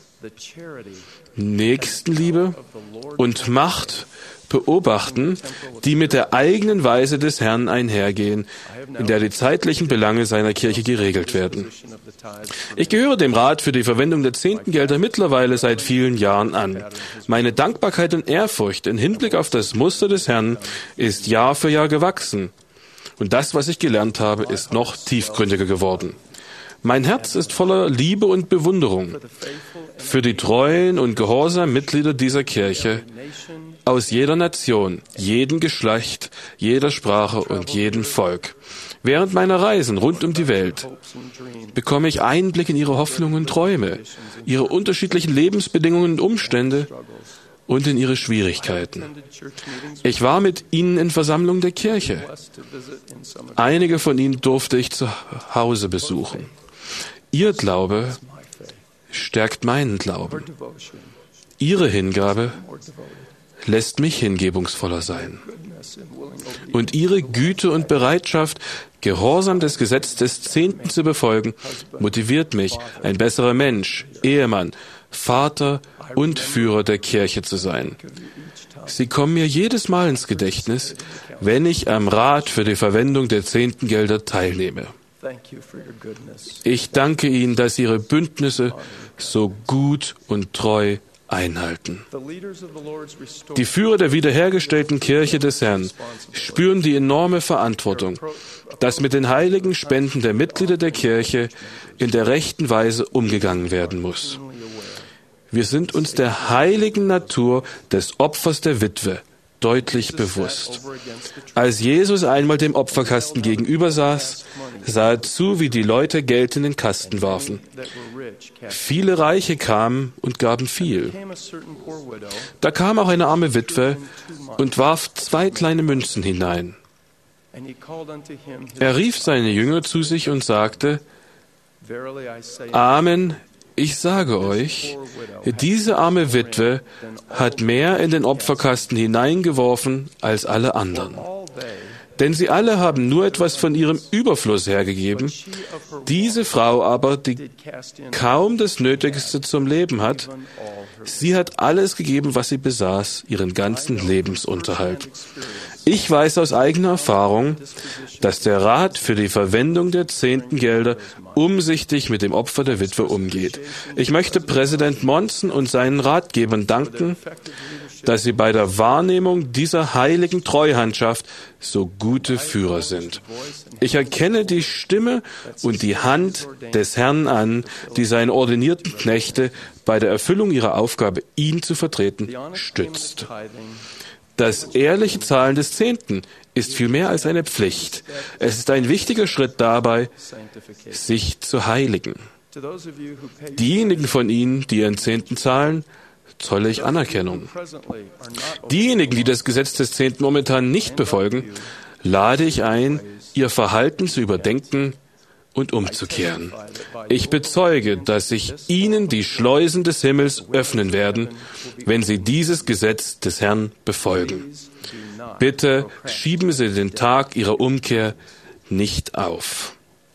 Nächstenliebe und Macht beobachten, die mit der eigenen Weise des Herrn einhergehen, in der die zeitlichen Belange seiner Kirche geregelt werden. Ich gehöre dem Rat für die Verwendung der Zehntengelder mittlerweile seit vielen Jahren an. Meine Dankbarkeit und Ehrfurcht im Hinblick auf das Muster des Herrn ist Jahr für Jahr gewachsen. Und das, was ich gelernt habe, ist noch tiefgründiger geworden. Mein Herz ist voller Liebe und Bewunderung für die treuen und gehorsamen Mitglieder dieser Kirche aus jeder Nation, jedem Geschlecht, jeder Sprache und jedem Volk. Während meiner Reisen rund um die Welt bekomme ich Einblick in ihre Hoffnungen und Träume, ihre unterschiedlichen Lebensbedingungen und Umstände und in ihre Schwierigkeiten. Ich war mit ihnen in Versammlungen der Kirche. Einige von ihnen durfte ich zu Hause besuchen. Ihr Glaube stärkt meinen Glauben. Ihre Hingabe lässt mich hingebungsvoller sein. Und ihre Güte und Bereitschaft, gehorsam das Gesetz des Zehnten zu befolgen, motiviert mich, ein besserer Mensch, Ehemann, Vater und Führer der Kirche zu sein. Sie kommen mir jedes Mal ins Gedächtnis, wenn ich am Rat für die Verwendung der Zehntengelder teilnehme. Ich danke Ihnen, dass Sie Ihre Bündnisse so gut und treu einhalten. Die Führer der wiederhergestellten Kirche des Herrn spüren die enorme Verantwortung, dass mit den heiligen Spenden der Mitglieder der Kirche in der rechten Weise umgegangen werden muss. Wir sind uns der heiligen Natur des Opfers der Witwe deutlich bewusst. Als Jesus einmal dem Opferkasten gegenüber saß, sah er zu, wie die Leute Geld in den Kasten warfen. Viele Reiche kamen und gaben viel. Da kam auch eine arme Witwe und warf 2 kleine Münzen hinein. Er rief seine Jünger zu sich und sagte: Amen, ich sage euch, diese arme Witwe hat mehr in den Opferkasten hineingeworfen als alle anderen. Denn sie alle haben nur etwas von ihrem Überfluss hergegeben. Diese Frau aber, die kaum das Nötigste zum Leben hat, sie hat alles gegeben, was sie besaß, ihren ganzen Lebensunterhalt. Ich weiß aus eigener Erfahrung, dass der Rat für die Verwendung der Zehntengelder umsichtig mit dem Opfer der Witwe umgeht. Ich möchte Präsident Monson und seinen Ratgebern danken, dass sie bei der Wahrnehmung dieser heiligen Treuhandschaft so gute Führer sind. Ich erkenne die Stimme und die Hand des Herrn an, die seine ordinierten Knechte bei der Erfüllung ihrer Aufgabe, ihn zu vertreten, stützt. Das ehrliche Zahlen des Zehnten ist viel mehr als eine Pflicht. Es ist ein wichtiger Schritt dabei, sich zu heiligen. Diejenigen von Ihnen, die ihren Zehnten zahlen, zolle ich Anerkennung. Diejenigen, die das Gesetz des Zehnten momentan nicht befolgen, lade ich ein, ihr Verhalten zu überdenken und umzukehren. Ich bezeuge, dass sich ihnen die Schleusen des Himmels öffnen werden, wenn sie dieses Gesetz des Herrn befolgen. Bitte schieben Sie den Tag Ihrer Umkehr nicht auf.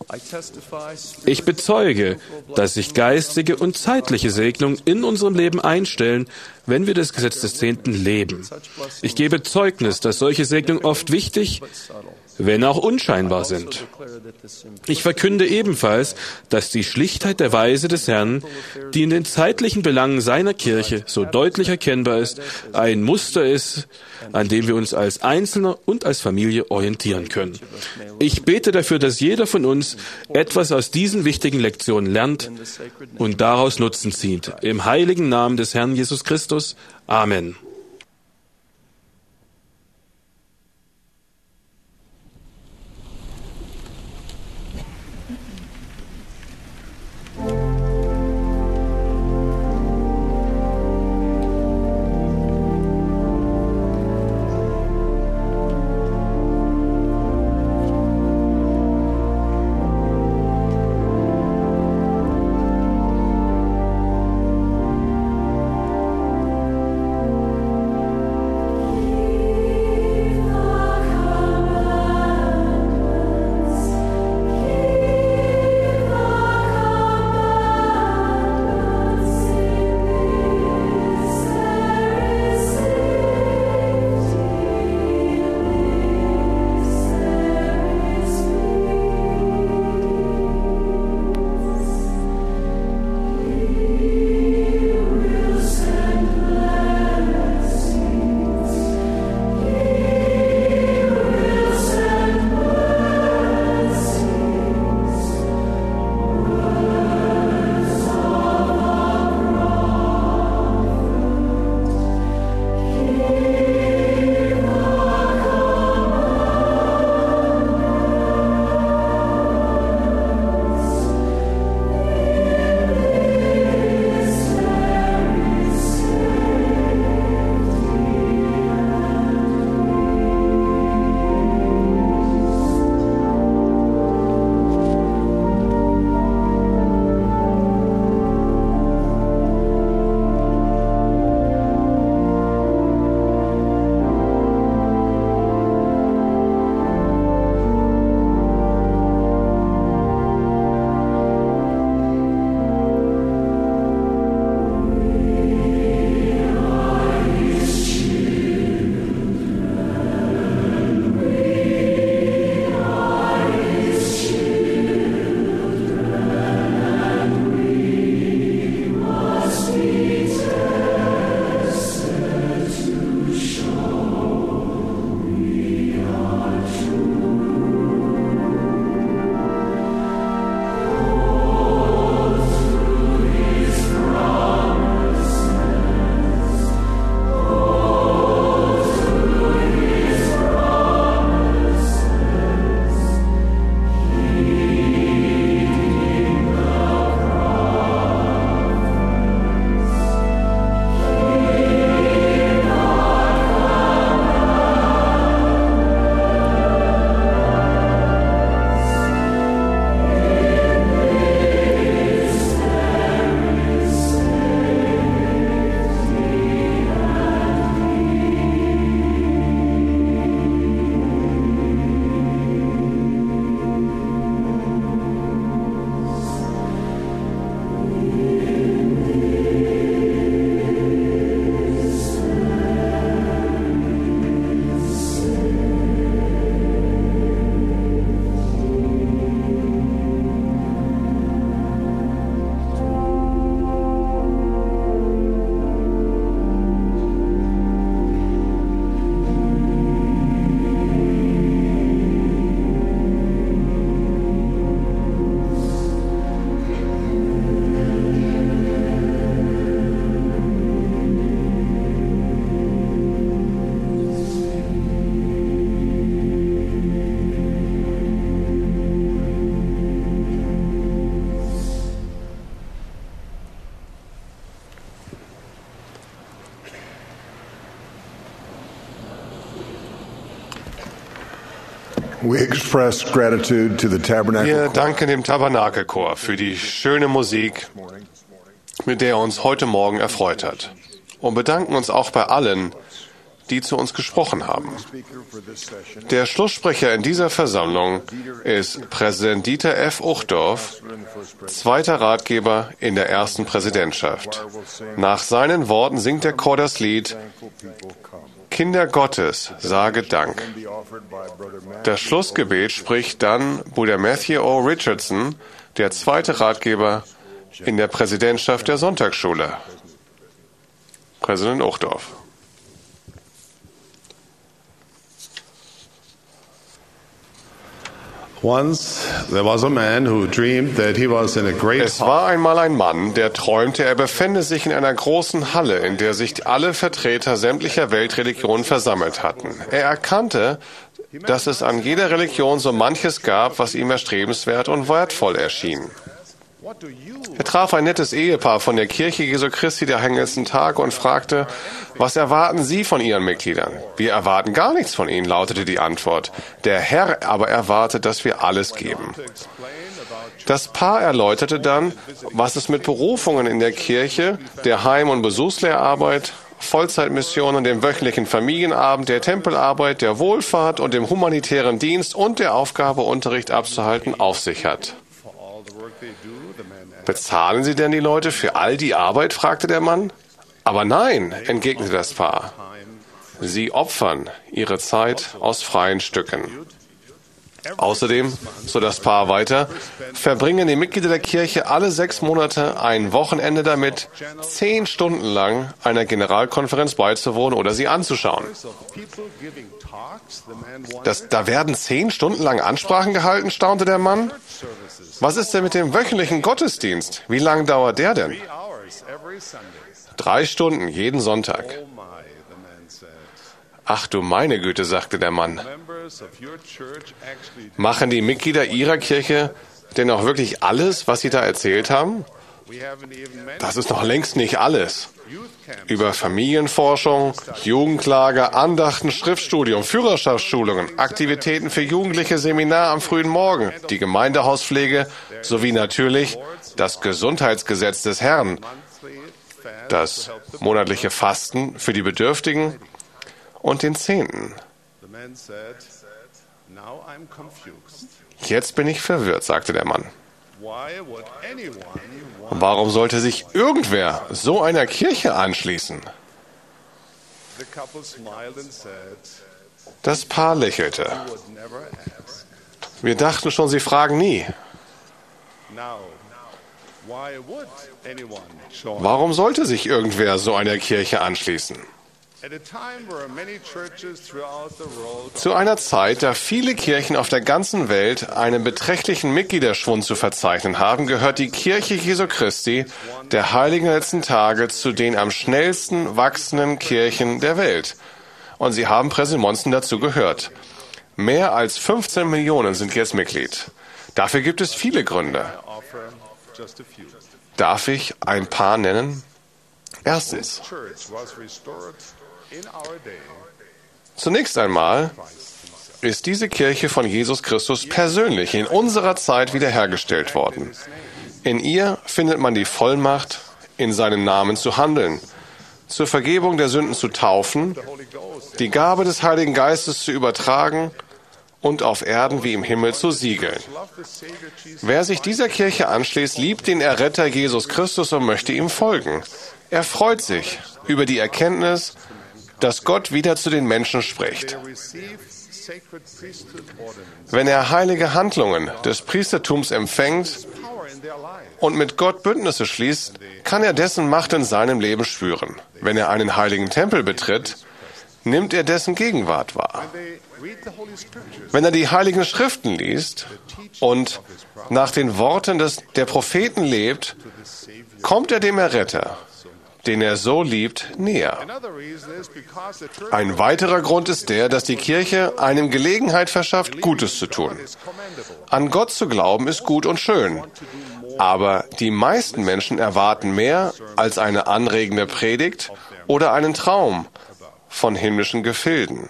Ich bezeuge, dass sich geistige und zeitliche Segnungen in unserem Leben einstellen, wenn wir das Gesetz des Zehnten leben. Ich gebe Zeugnis, dass solche Segnungen oft wichtig, wenn auch unscheinbar sind. Ich verkünde ebenfalls, dass die Schlichtheit der Weise des Herrn, die in den zeitlichen Belangen seiner Kirche so deutlich erkennbar ist, ein Muster ist, an dem wir uns als Einzelner und als Familie orientieren können. Ich bete dafür, dass jeder von uns etwas aus diesen wichtigen Lektionen lernt und daraus Nutzen zieht. Im heiligen Namen des Herrn Jesus Christus. Amen.
We express gratitude to the Tabernacle
Wir
Choir
danken dem Tabernakelchor für die schöne Musik, mit der er uns heute Morgen erfreut hat. Und bedanken uns auch bei allen, die zu uns gesprochen haben. Der Schlusssprecher in dieser Versammlung ist Präsident Dieter F. Uchtdorf, zweiter Ratgeber in der ersten Präsidentschaft. Nach seinen Worten singt der Chor das Lied Kinder Gottes, sage Dank. Das Schlussgebet spricht dann Bruder Matthew O. Richardson, der zweite Ratgeber in der Präsidentschaft der Sonntagsschule. Präsident Uchtdorf. Es war einmal ein Mann, der träumte, er befände sich in einer großen Halle, in der sich alle Vertreter sämtlicher Weltreligionen versammelt hatten. Er erkannte, dass es an jeder Religion so manches gab, was ihm erstrebenswert und wertvoll erschien. Er traf ein nettes Ehepaar von der Kirche Jesu Christi der Heiligsten Tage und fragte, was erwarten Sie von Ihren Mitgliedern? Wir erwarten gar nichts von ihnen, lautete die Antwort. Der Herr aber erwartet, dass wir alles geben. Das Paar erläuterte dann, was es mit Berufungen in der Kirche, der Heim- und Besuchslehrarbeit, Vollzeitmission und dem wöchentlichen Familienabend, der Tempelarbeit, der Wohlfahrt und dem humanitären Dienst und der Aufgabe, Unterricht abzuhalten, auf sich hat. Bezahlen Sie denn die Leute für all die Arbeit? Fragte der Mann. Aber nein, entgegnete das Paar. Sie opfern ihre Zeit aus freien Stücken. Außerdem, so das Paar weiter, verbringen die Mitglieder der Kirche alle 6 Monate ein Wochenende damit, 10 Stunden lang einer Generalkonferenz beizuwohnen oder sie anzuschauen. Da werden 10 Stunden lang Ansprachen gehalten, staunte der Mann. Was ist denn mit dem wöchentlichen Gottesdienst? Wie lang dauert der denn? 3 Stunden jeden Sonntag. Ach du meine Güte, sagte der Mann. Machen die Mitglieder Ihrer Kirche denn auch wirklich alles, was Sie da erzählt haben? Das ist noch längst nicht alles. Über Familienforschung, Jugendlager, Andachten, Schriftstudium, Führerschaftsschulungen, Aktivitäten für Jugendliche, Seminar am frühen Morgen, die Gemeindehauspflege sowie natürlich das Gesundheitsgesetz des Herrn, das monatliche Fasten für die Bedürftigen und den 10. Jetzt bin ich verwirrt, sagte der Mann. Warum sollte sich irgendwer so einer Kirche anschließen? Das Paar lächelte. Wir dachten schon, sie fragen nie. Warum sollte sich irgendwer so einer Kirche anschließen? Zu einer Zeit, da viele Kirchen auf der ganzen Welt einen beträchtlichen Mitgliederschwund zu verzeichnen haben, gehört die Kirche Jesu Christi der Heiligen letzten Tage zu den am schnellsten wachsenden Kirchen der Welt. Und sie haben Präsident Monson dazu gehört. Mehr als 15 Millionen sind jetzt Mitglied. Dafür gibt es viele Gründe. Darf ich ein paar nennen? Erstens. Zunächst einmal ist diese Kirche von Jesus Christus persönlich in unserer Zeit wiederhergestellt worden. In ihr findet man die Vollmacht, in seinem Namen zu handeln, zur Vergebung der Sünden zu taufen, die Gabe des Heiligen Geistes zu übertragen und auf Erden wie im Himmel zu siegeln. Wer sich dieser Kirche anschließt, liebt den Erretter Jesus Christus und möchte ihm folgen. Er freut sich über die Erkenntnis, dass Gott wieder zu den Menschen spricht. Wenn er heilige Handlungen des Priestertums empfängt und mit Gott Bündnisse schließt, kann er dessen Macht in seinem Leben spüren. Wenn er einen heiligen Tempel betritt, nimmt er dessen Gegenwart wahr. Wenn er die heiligen Schriften liest und nach den Worten der Propheten lebt, kommt er dem Erretter, den er so liebt, näher. Ein weiterer Grund ist der, dass die Kirche einem Gelegenheit verschafft, Gutes zu tun. An Gott zu glauben ist gut und schön, aber die meisten Menschen erwarten mehr als eine anregende Predigt oder einen Traum von himmlischen Gefilden.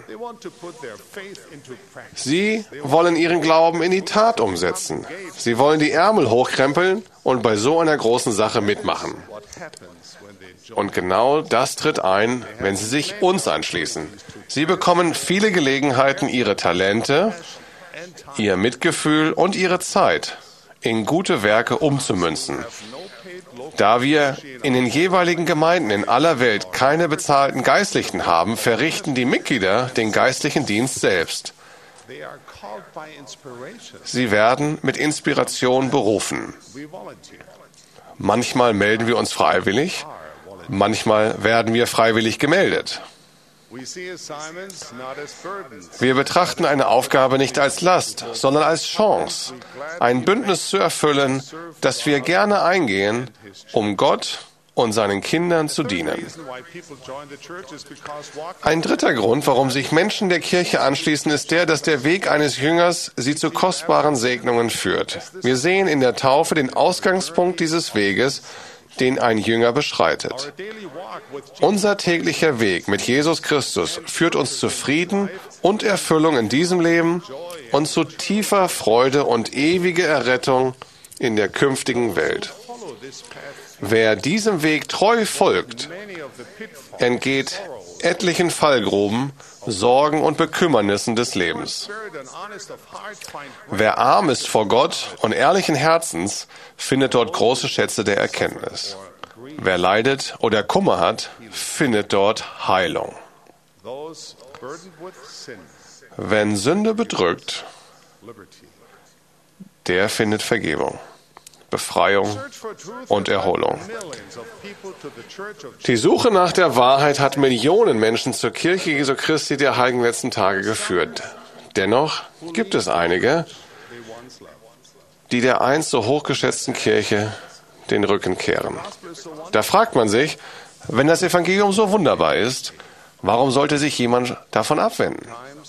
Sie wollen ihren Glauben in die Tat umsetzen. Sie wollen die Ärmel hochkrempeln und bei so einer großen Sache mitmachen. Und genau das tritt ein, wenn sie sich uns anschließen. Sie bekommen viele Gelegenheiten, ihre Talente, ihr Mitgefühl und ihre Zeit in gute Werke umzumünzen. Da wir in den jeweiligen Gemeinden in aller Welt keine bezahlten Geistlichen haben, verrichten die Mitglieder den geistlichen Dienst selbst. Sie werden mit Inspiration berufen. Manchmal melden wir uns freiwillig, manchmal werden wir freiwillig gemeldet. Wir betrachten eine Aufgabe nicht als Last, sondern als Chance, ein Bündnis zu erfüllen, das wir gerne eingehen, um Gott und seinen Kindern zu dienen. Ein dritter Grund, warum sich Menschen der Kirche anschließen, ist der, dass der Weg eines Jüngers sie zu kostbaren Segnungen führt. Wir sehen in der Taufe den Ausgangspunkt dieses Weges, den ein Jünger beschreitet. Unser täglicher Weg mit Jesus Christus führt uns zu Frieden und Erfüllung in diesem Leben und zu tiefer Freude und ewiger Errettung in der künftigen Welt. Wer diesem Weg treu folgt, entgeht etlichen Fallgruben, Sorgen und Bekümmernissen des Lebens. Wer arm ist vor Gott und ehrlichen Herzens, findet dort große Schätze der Erkenntnis. Wer leidet oder Kummer hat, findet dort Heilung. Wenn Sünde bedrückt, der findet Vergebung, Befreiung und Erholung. Die Suche nach der Wahrheit hat Millionen Menschen zur Kirche Jesu Christi der heiligen letzten Tage geführt. Dennoch gibt es einige, die der einst so hochgeschätzten Kirche den Rücken kehren. Da fragt man sich, wenn das Evangelium so wunderbar ist, warum sollte sich jemand davon abwenden?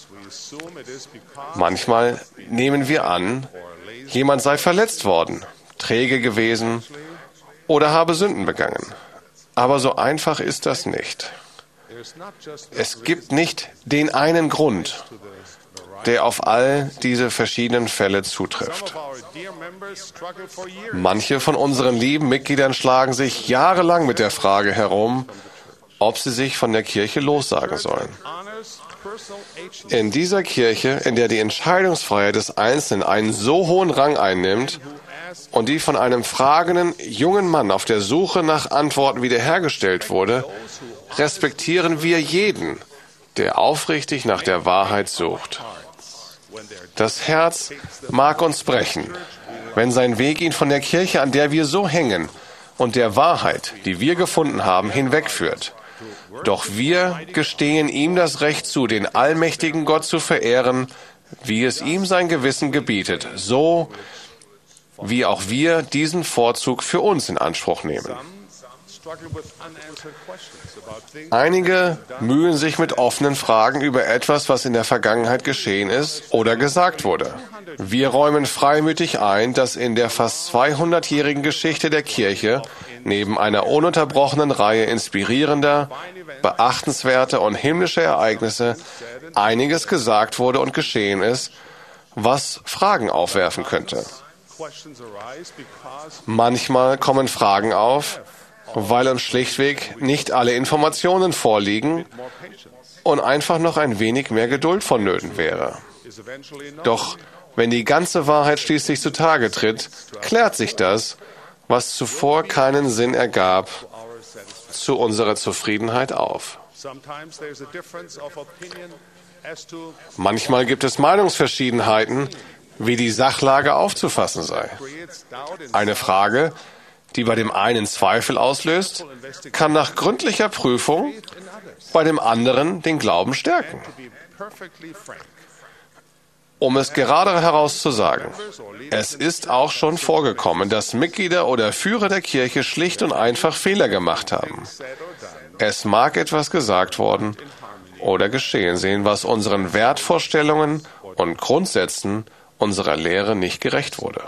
Manchmal nehmen wir an, jemand sei verletzt worden, träge gewesen oder habe Sünden begangen. Aber so einfach ist das nicht. Es gibt nicht den einen Grund, der auf all diese verschiedenen Fälle zutrifft. Manche von unseren lieben Mitgliedern schlagen sich jahrelang mit der Frage herum, ob sie sich von der Kirche lossagen sollen. In dieser Kirche, in der die Entscheidungsfreiheit des Einzelnen einen so hohen Rang einnimmt und die von einem fragenden jungen Mann auf der Suche nach Antworten wiederhergestellt wurde, respektieren wir jeden, der aufrichtig nach der Wahrheit sucht. Das Herz mag uns brechen, wenn sein Weg ihn von der Kirche, an der wir so hängen, und der Wahrheit, die wir gefunden haben, hinwegführt. Doch wir gestehen ihm das Recht zu, den allmächtigen Gott zu verehren, wie es ihm sein Gewissen gebietet, so wie auch wir diesen Vorzug für uns in Anspruch nehmen. Einige mühen sich mit offenen Fragen über etwas, was in der Vergangenheit geschehen ist oder gesagt wurde. Wir räumen freimütig ein, dass in der fast 200-jährigen Geschichte der Kirche neben einer ununterbrochenen Reihe inspirierender, beachtenswerter und himmlischer Ereignisse einiges gesagt wurde und geschehen ist, was Fragen aufwerfen könnte. Manchmal kommen Fragen auf, weil uns schlichtweg nicht alle Informationen vorliegen und einfach noch ein wenig mehr Geduld vonnöten wäre. Doch wenn die ganze Wahrheit schließlich zutage tritt, klärt sich das, was zuvor keinen Sinn ergab, zu unserer Zufriedenheit auf. Manchmal gibt es Meinungsverschiedenheiten, wie die Sachlage aufzufassen sei. Eine Frage, die bei dem einen Zweifel auslöst, kann nach gründlicher Prüfung bei dem anderen den Glauben stärken. Um es gerade heraus zu sagen, es ist auch schon vorgekommen, dass Mitglieder oder Führer der Kirche schlicht und einfach Fehler gemacht haben. Es mag etwas gesagt worden oder geschehen sehen, was unseren Wertvorstellungen und Grundsätzen unserer Lehre nicht gerecht wurde.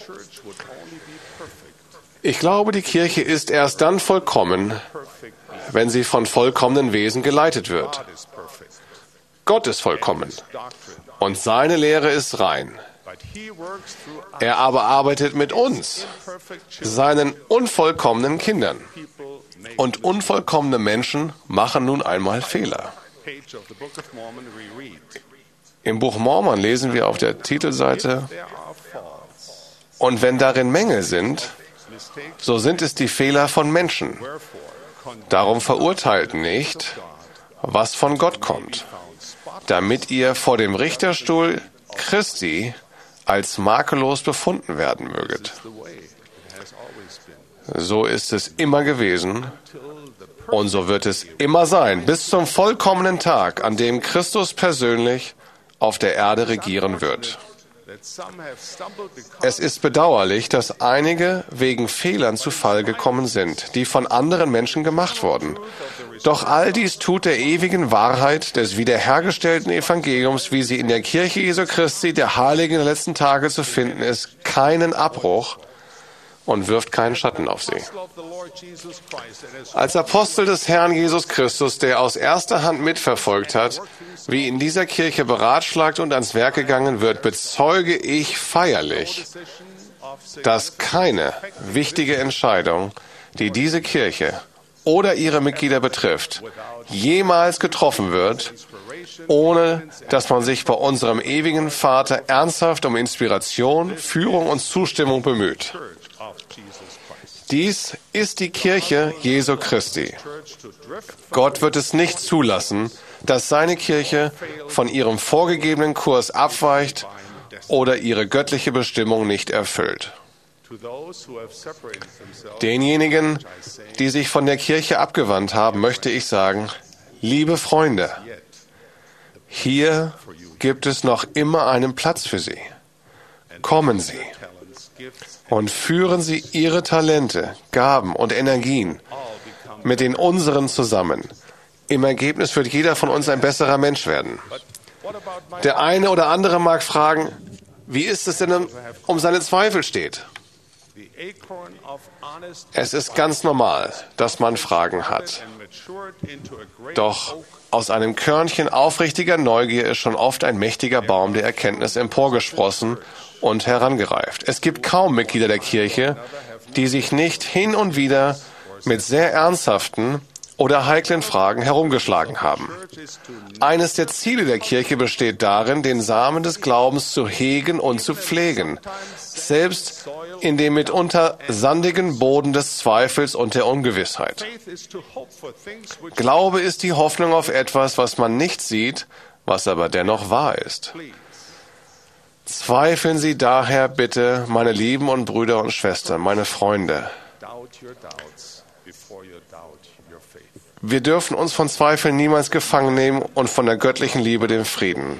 Ich glaube, die Kirche ist erst dann vollkommen, wenn sie von vollkommenen Wesen geleitet wird. Gott ist vollkommen und seine Lehre ist rein. Er aber arbeitet mit uns, seinen unvollkommenen Kindern. Und unvollkommene Menschen machen nun einmal Fehler. Im Buch Mormon lesen wir auf der Titelseite: Und wenn darin Mängel sind, so sind es die Fehler von Menschen. Darum verurteilt nicht, was von Gott kommt, damit ihr vor dem Richterstuhl Christi als makellos befunden werden möget. So ist es immer gewesen und so wird es immer sein, bis zum vollkommenen Tag, an dem Christus persönlich auf der Erde regieren wird. Es ist bedauerlich, dass einige wegen Fehlern zu Fall gekommen sind, die von anderen Menschen gemacht wurden. Doch all dies tut der ewigen Wahrheit des wiederhergestellten Evangeliums, wie sie in der Kirche Jesu Christi, der Heiligen der letzten Tage zu finden ist, keinen Abbruch und wirft keinen Schatten auf sie. Als Apostel des Herrn Jesus Christus, der aus erster Hand mitverfolgt hat, wie in dieser Kirche beratschlagt und ans Werk gegangen wird, bezeuge ich feierlich, dass keine wichtige Entscheidung, die diese Kirche oder ihre Mitglieder betrifft, jemals getroffen wird, ohne dass man sich bei unserem ewigen Vater ernsthaft um Inspiration, Führung und Zustimmung bemüht. Dies ist die Kirche Jesu Christi. Gott wird es nicht zulassen, dass seine Kirche von ihrem vorgegebenen Kurs abweicht oder ihre göttliche Bestimmung nicht erfüllt. Denjenigen, die sich von der Kirche abgewandt haben, möchte ich sagen: Liebe Freunde, hier gibt es noch immer einen Platz für Sie. Kommen Sie und führen Sie Ihre Talente, Gaben und Energien mit den unseren zusammen. Im Ergebnis wird jeder von uns ein besserer Mensch werden. Der eine oder andere mag fragen, wie ist es denn um seine Zweifel steht? Es ist ganz normal, dass man Fragen hat. Doch aus einem Körnchen aufrichtiger Neugier ist schon oft ein mächtiger Baum der Erkenntnis emporgesprossen und herangereift. Es gibt kaum Mitglieder der Kirche, die sich nicht hin und wieder mit sehr ernsthaften oder heiklen Fragen herumgeschlagen haben. Eines der Ziele der Kirche besteht darin, den Samen des Glaubens zu hegen und zu pflegen, selbst in dem mitunter sandigen Boden des Zweifels und der Ungewissheit. Glaube ist die Hoffnung auf etwas, was man nicht sieht, was aber dennoch wahr ist. Zweifeln Sie daher bitte, meine Lieben und Brüder und Schwestern, meine Freunde. Wir dürfen uns von Zweifeln niemals gefangen nehmen und von der göttlichen Liebe den Frieden.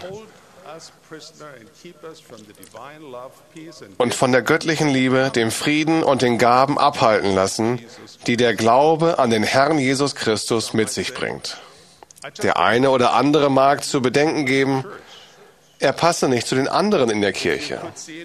Und von der göttlichen Liebe, dem Frieden und den Gaben abhalten lassen, die der Glaube an den Herrn Jesus Christus mit sich bringt. Der eine oder andere mag zu bedenken geben, er passe nicht zu den anderen in der Kirche.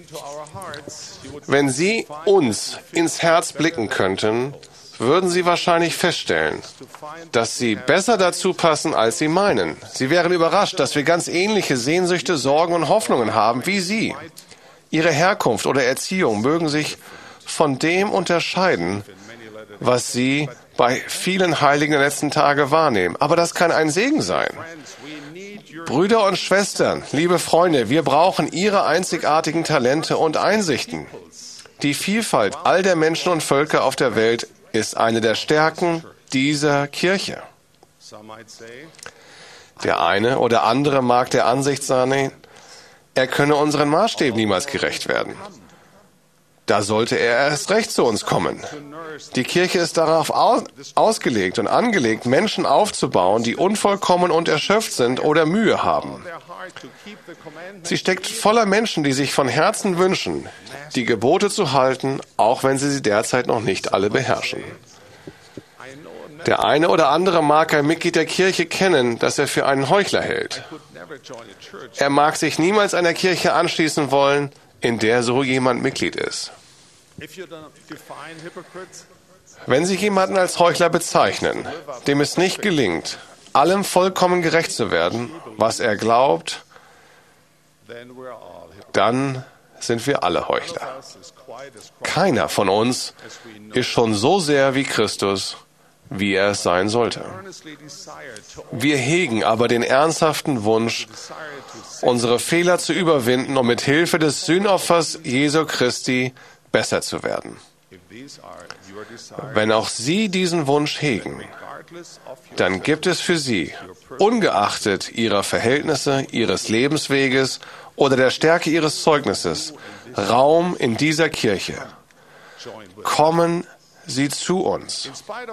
Wenn Sie uns ins Herz blicken könnten, würden Sie wahrscheinlich feststellen, dass Sie besser dazu passen, als Sie meinen. Sie wären überrascht, dass wir ganz ähnliche Sehnsüchte, Sorgen und Hoffnungen haben wie Sie. Ihre Herkunft oder Erziehung mögen sich von dem unterscheiden, was Sie bei vielen Heiligen der letzten Tage wahrnehmen. Aber das kann ein Segen sein. Brüder und Schwestern, liebe Freunde, wir brauchen Ihre einzigartigen Talente und Einsichten. Die Vielfalt all der Menschen und Völker auf der Welt ist eine der Stärken dieser Kirche. Der eine oder andere mag der Ansicht sein, er könne unseren Maßstäben niemals gerecht werden. Da sollte er erst recht zu uns kommen. Die Kirche ist darauf ausgelegt und angelegt, Menschen aufzubauen, die unvollkommen und erschöpft sind oder Mühe haben. Sie steckt voller Menschen, die sich von Herzen wünschen, die Gebote zu halten, auch wenn sie derzeit noch nicht alle beherrschen. Der eine oder andere mag ein Mitglied der Kirche kennen, das er für einen Heuchler hält. Er mag sich niemals einer Kirche anschließen wollen, in der so jemand Mitglied ist. Wenn Sie jemanden als Heuchler bezeichnen, dem es nicht gelingt, allem vollkommen gerecht zu werden, was er glaubt, dann sind wir alle Heuchler. Keiner von uns ist schon so sehr wie Christus, wie er es sein sollte. Wir hegen aber den ernsthaften Wunsch, unsere Fehler zu überwinden, um mit Hilfe des Sühnopfers Jesu Christi besser zu werden. Wenn auch Sie diesen Wunsch hegen, dann gibt es für Sie, ungeachtet Ihrer Verhältnisse, Ihres Lebensweges oder der Stärke Ihres Zeugnisses, Raum in dieser Kirche. Kommen Sie zu uns.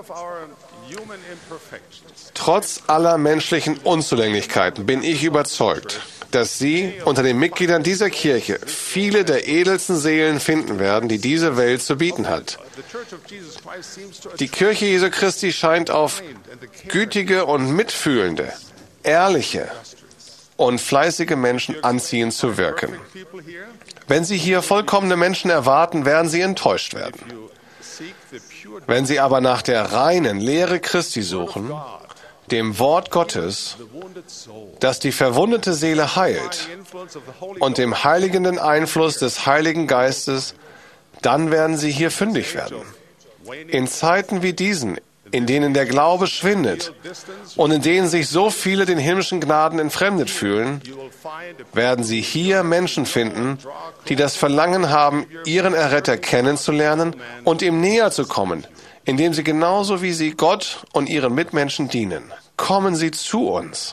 Trotz aller menschlichen Unzulänglichkeiten bin ich überzeugt, dass Sie unter den Mitgliedern dieser Kirche viele der edelsten Seelen finden werden, die diese Welt zu bieten hat. Die Kirche Jesu Christi scheint auf gütige und mitfühlende, ehrliche und fleißige Menschen anziehend zu wirken. Wenn Sie hier vollkommene Menschen erwarten, werden Sie enttäuscht werden. Wenn Sie aber nach der reinen Lehre Christi suchen, dem Wort Gottes, das die verwundete Seele heilt, und dem heiligenden Einfluss des Heiligen Geistes, dann werden Sie hier fündig werden. In Zeiten wie diesen, in denen der Glaube schwindet und in denen sich so viele den himmlischen Gnaden entfremdet fühlen, werden Sie hier Menschen finden, die das Verlangen haben, ihren Erretter kennenzulernen und ihm näher zu kommen, indem sie genauso wie Sie Gott und Ihren Mitmenschen dienen. Kommen Sie zu uns.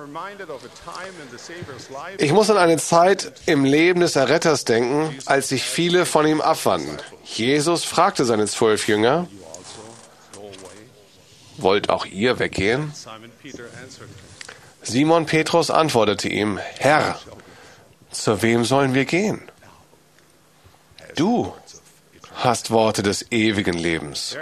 Ich muss an eine Zeit im Leben des Erretters denken, als sich viele von ihm abwandten. Jesus fragte seine 12 Jünger, wollt auch ihr weggehen? Simon Petrus antwortete ihm, Herr, zu wem sollen wir gehen? Du hast Worte des ewigen Lebens.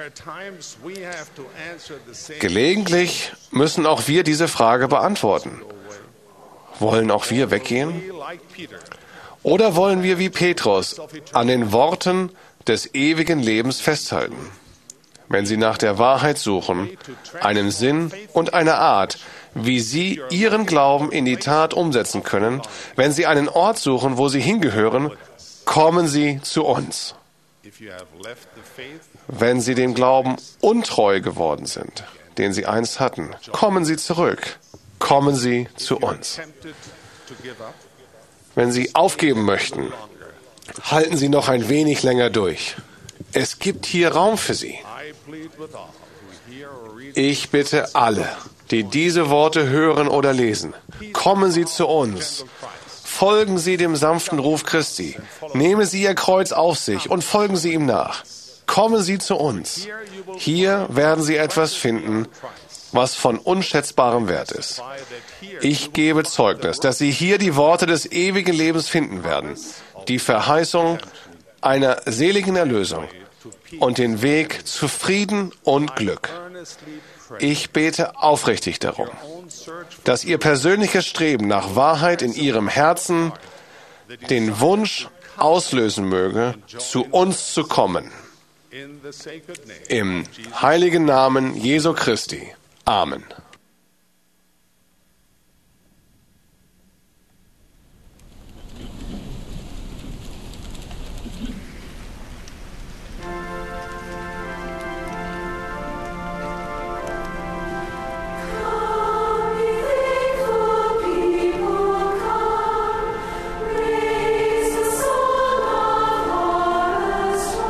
Gelegentlich müssen auch wir diese Frage beantworten. Wollen auch wir weggehen? Oder wollen wir wie Petrus an den Worten des ewigen Lebens festhalten? Wenn Sie nach der Wahrheit suchen, einem Sinn und einer Art, wie Sie Ihren Glauben in die Tat umsetzen können, wenn Sie einen Ort suchen, wo Sie hingehören, kommen Sie zu uns. Wenn Sie dem Glauben untreu geworden sind, den Sie einst hatten, kommen Sie zurück. Kommen Sie zu uns. Wenn Sie aufgeben möchten, halten Sie noch ein wenig länger durch. Es gibt hier Raum für Sie. Ich bitte alle, die diese Worte hören oder lesen, kommen Sie zu uns. Folgen Sie dem sanften Ruf Christi. Nehmen Sie Ihr Kreuz auf sich und folgen Sie ihm nach. Kommen Sie zu uns. Hier werden Sie etwas finden, was von unschätzbarem Wert ist. Ich gebe Zeugnis, dass Sie hier die Worte des ewigen Lebens finden werden, die Verheißung einer seligen Erlösung und den Weg zu Frieden und Glück. Ich bete aufrichtig darum, dass Ihr persönliches Streben nach Wahrheit in Ihrem Herzen den Wunsch auslösen möge, zu uns zu kommen. Im heiligen Namen Jesu Christi. Amen.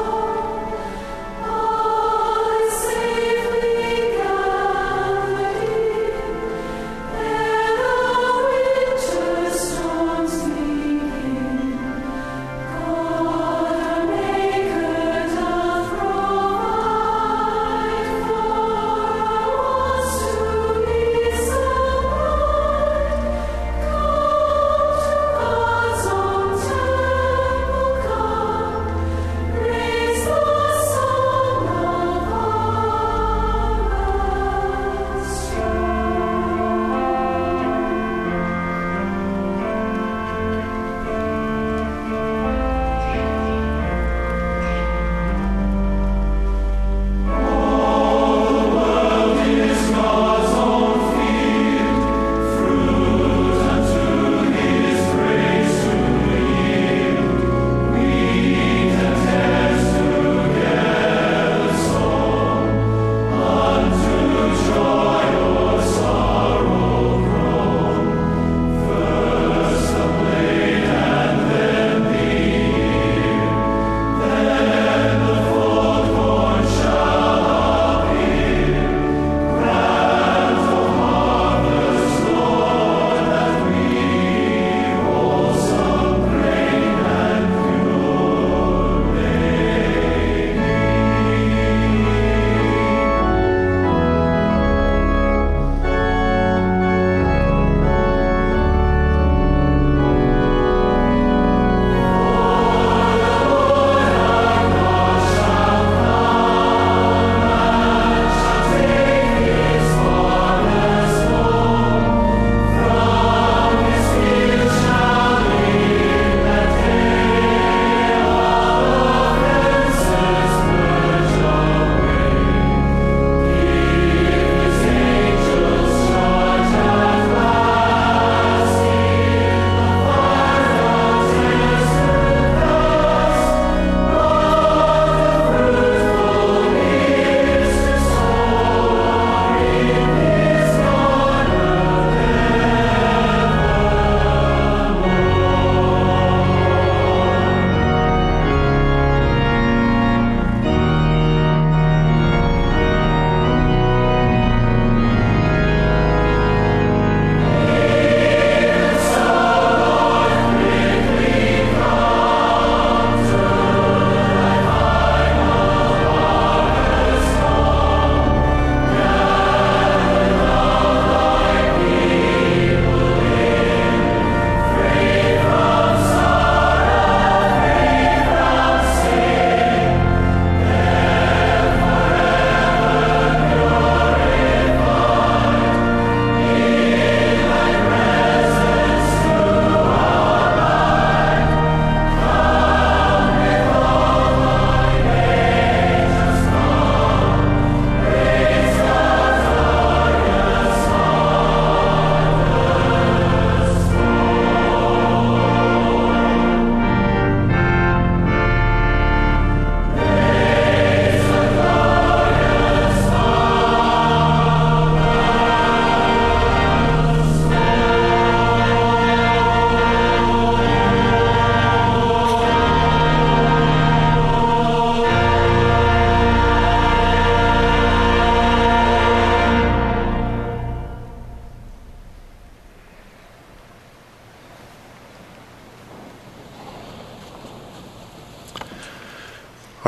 Thank you.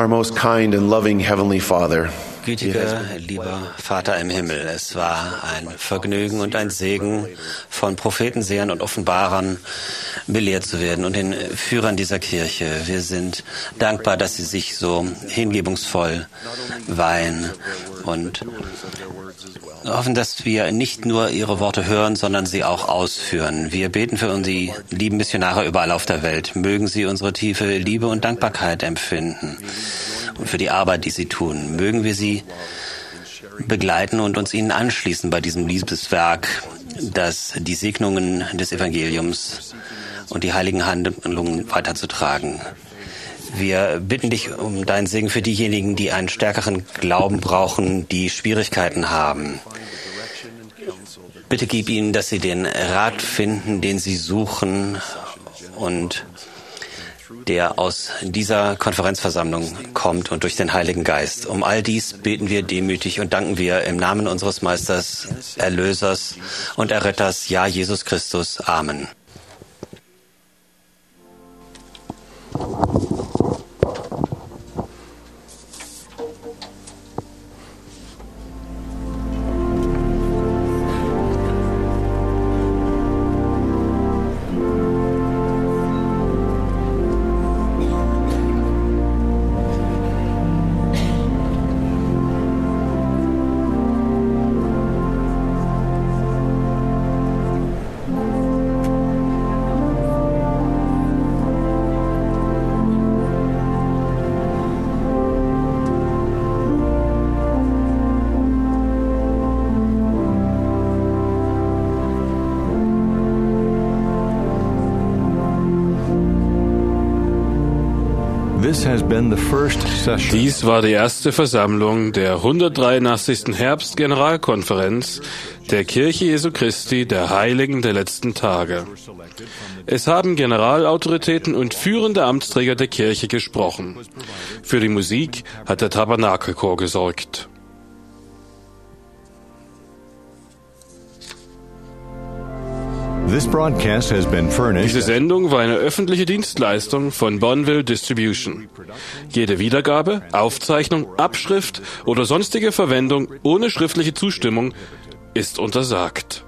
Our most kind and loving Heavenly Father,
Gütiger, lieber Vater im Himmel, es war ein Vergnügen und ein Segen, von Propheten, Sehern und Offenbarern belehrt zu werden und den Führern dieser Kirche. Wir sind dankbar, dass sie sich so hingebungsvoll weihen und hoffen, dass wir nicht nur ihre Worte hören, sondern sie auch ausführen. Wir beten für unsere lieben Missionare überall auf der Welt. Mögen sie unsere tiefe Liebe und Dankbarkeit empfinden und für die Arbeit, die sie tun. Mögen wir sie begleiten und uns ihnen anschließen bei diesem Liebeswerk, das die Segnungen des Evangeliums und die heiligen Handlungen weiterzutragen. Wir bitten dich um deinen Segen für diejenigen, die einen stärkeren Glauben brauchen, die Schwierigkeiten haben. Bitte gib ihnen, dass sie den Rat finden, den sie suchen und der aus dieser Konferenzversammlung kommt und durch den Heiligen Geist. Um all dies beten wir demütig und danken wir im Namen unseres Meisters, Erlösers und Erretters, ja, Jesus Christus. Amen.
Dies war die erste Versammlung der 183. Herbstgeneralkonferenz der Kirche Jesu Christi der Heiligen der letzten Tage. Es haben Generalautoritäten und führende Amtsträger der Kirche gesprochen. Für die Musik hat der Tabernakelchor gesorgt. Diese Sendung war eine öffentliche Dienstleistung von Bonneville Distribution. Jede Wiedergabe, Aufzeichnung, Abschrift oder sonstige Verwendung ohne schriftliche Zustimmung ist untersagt.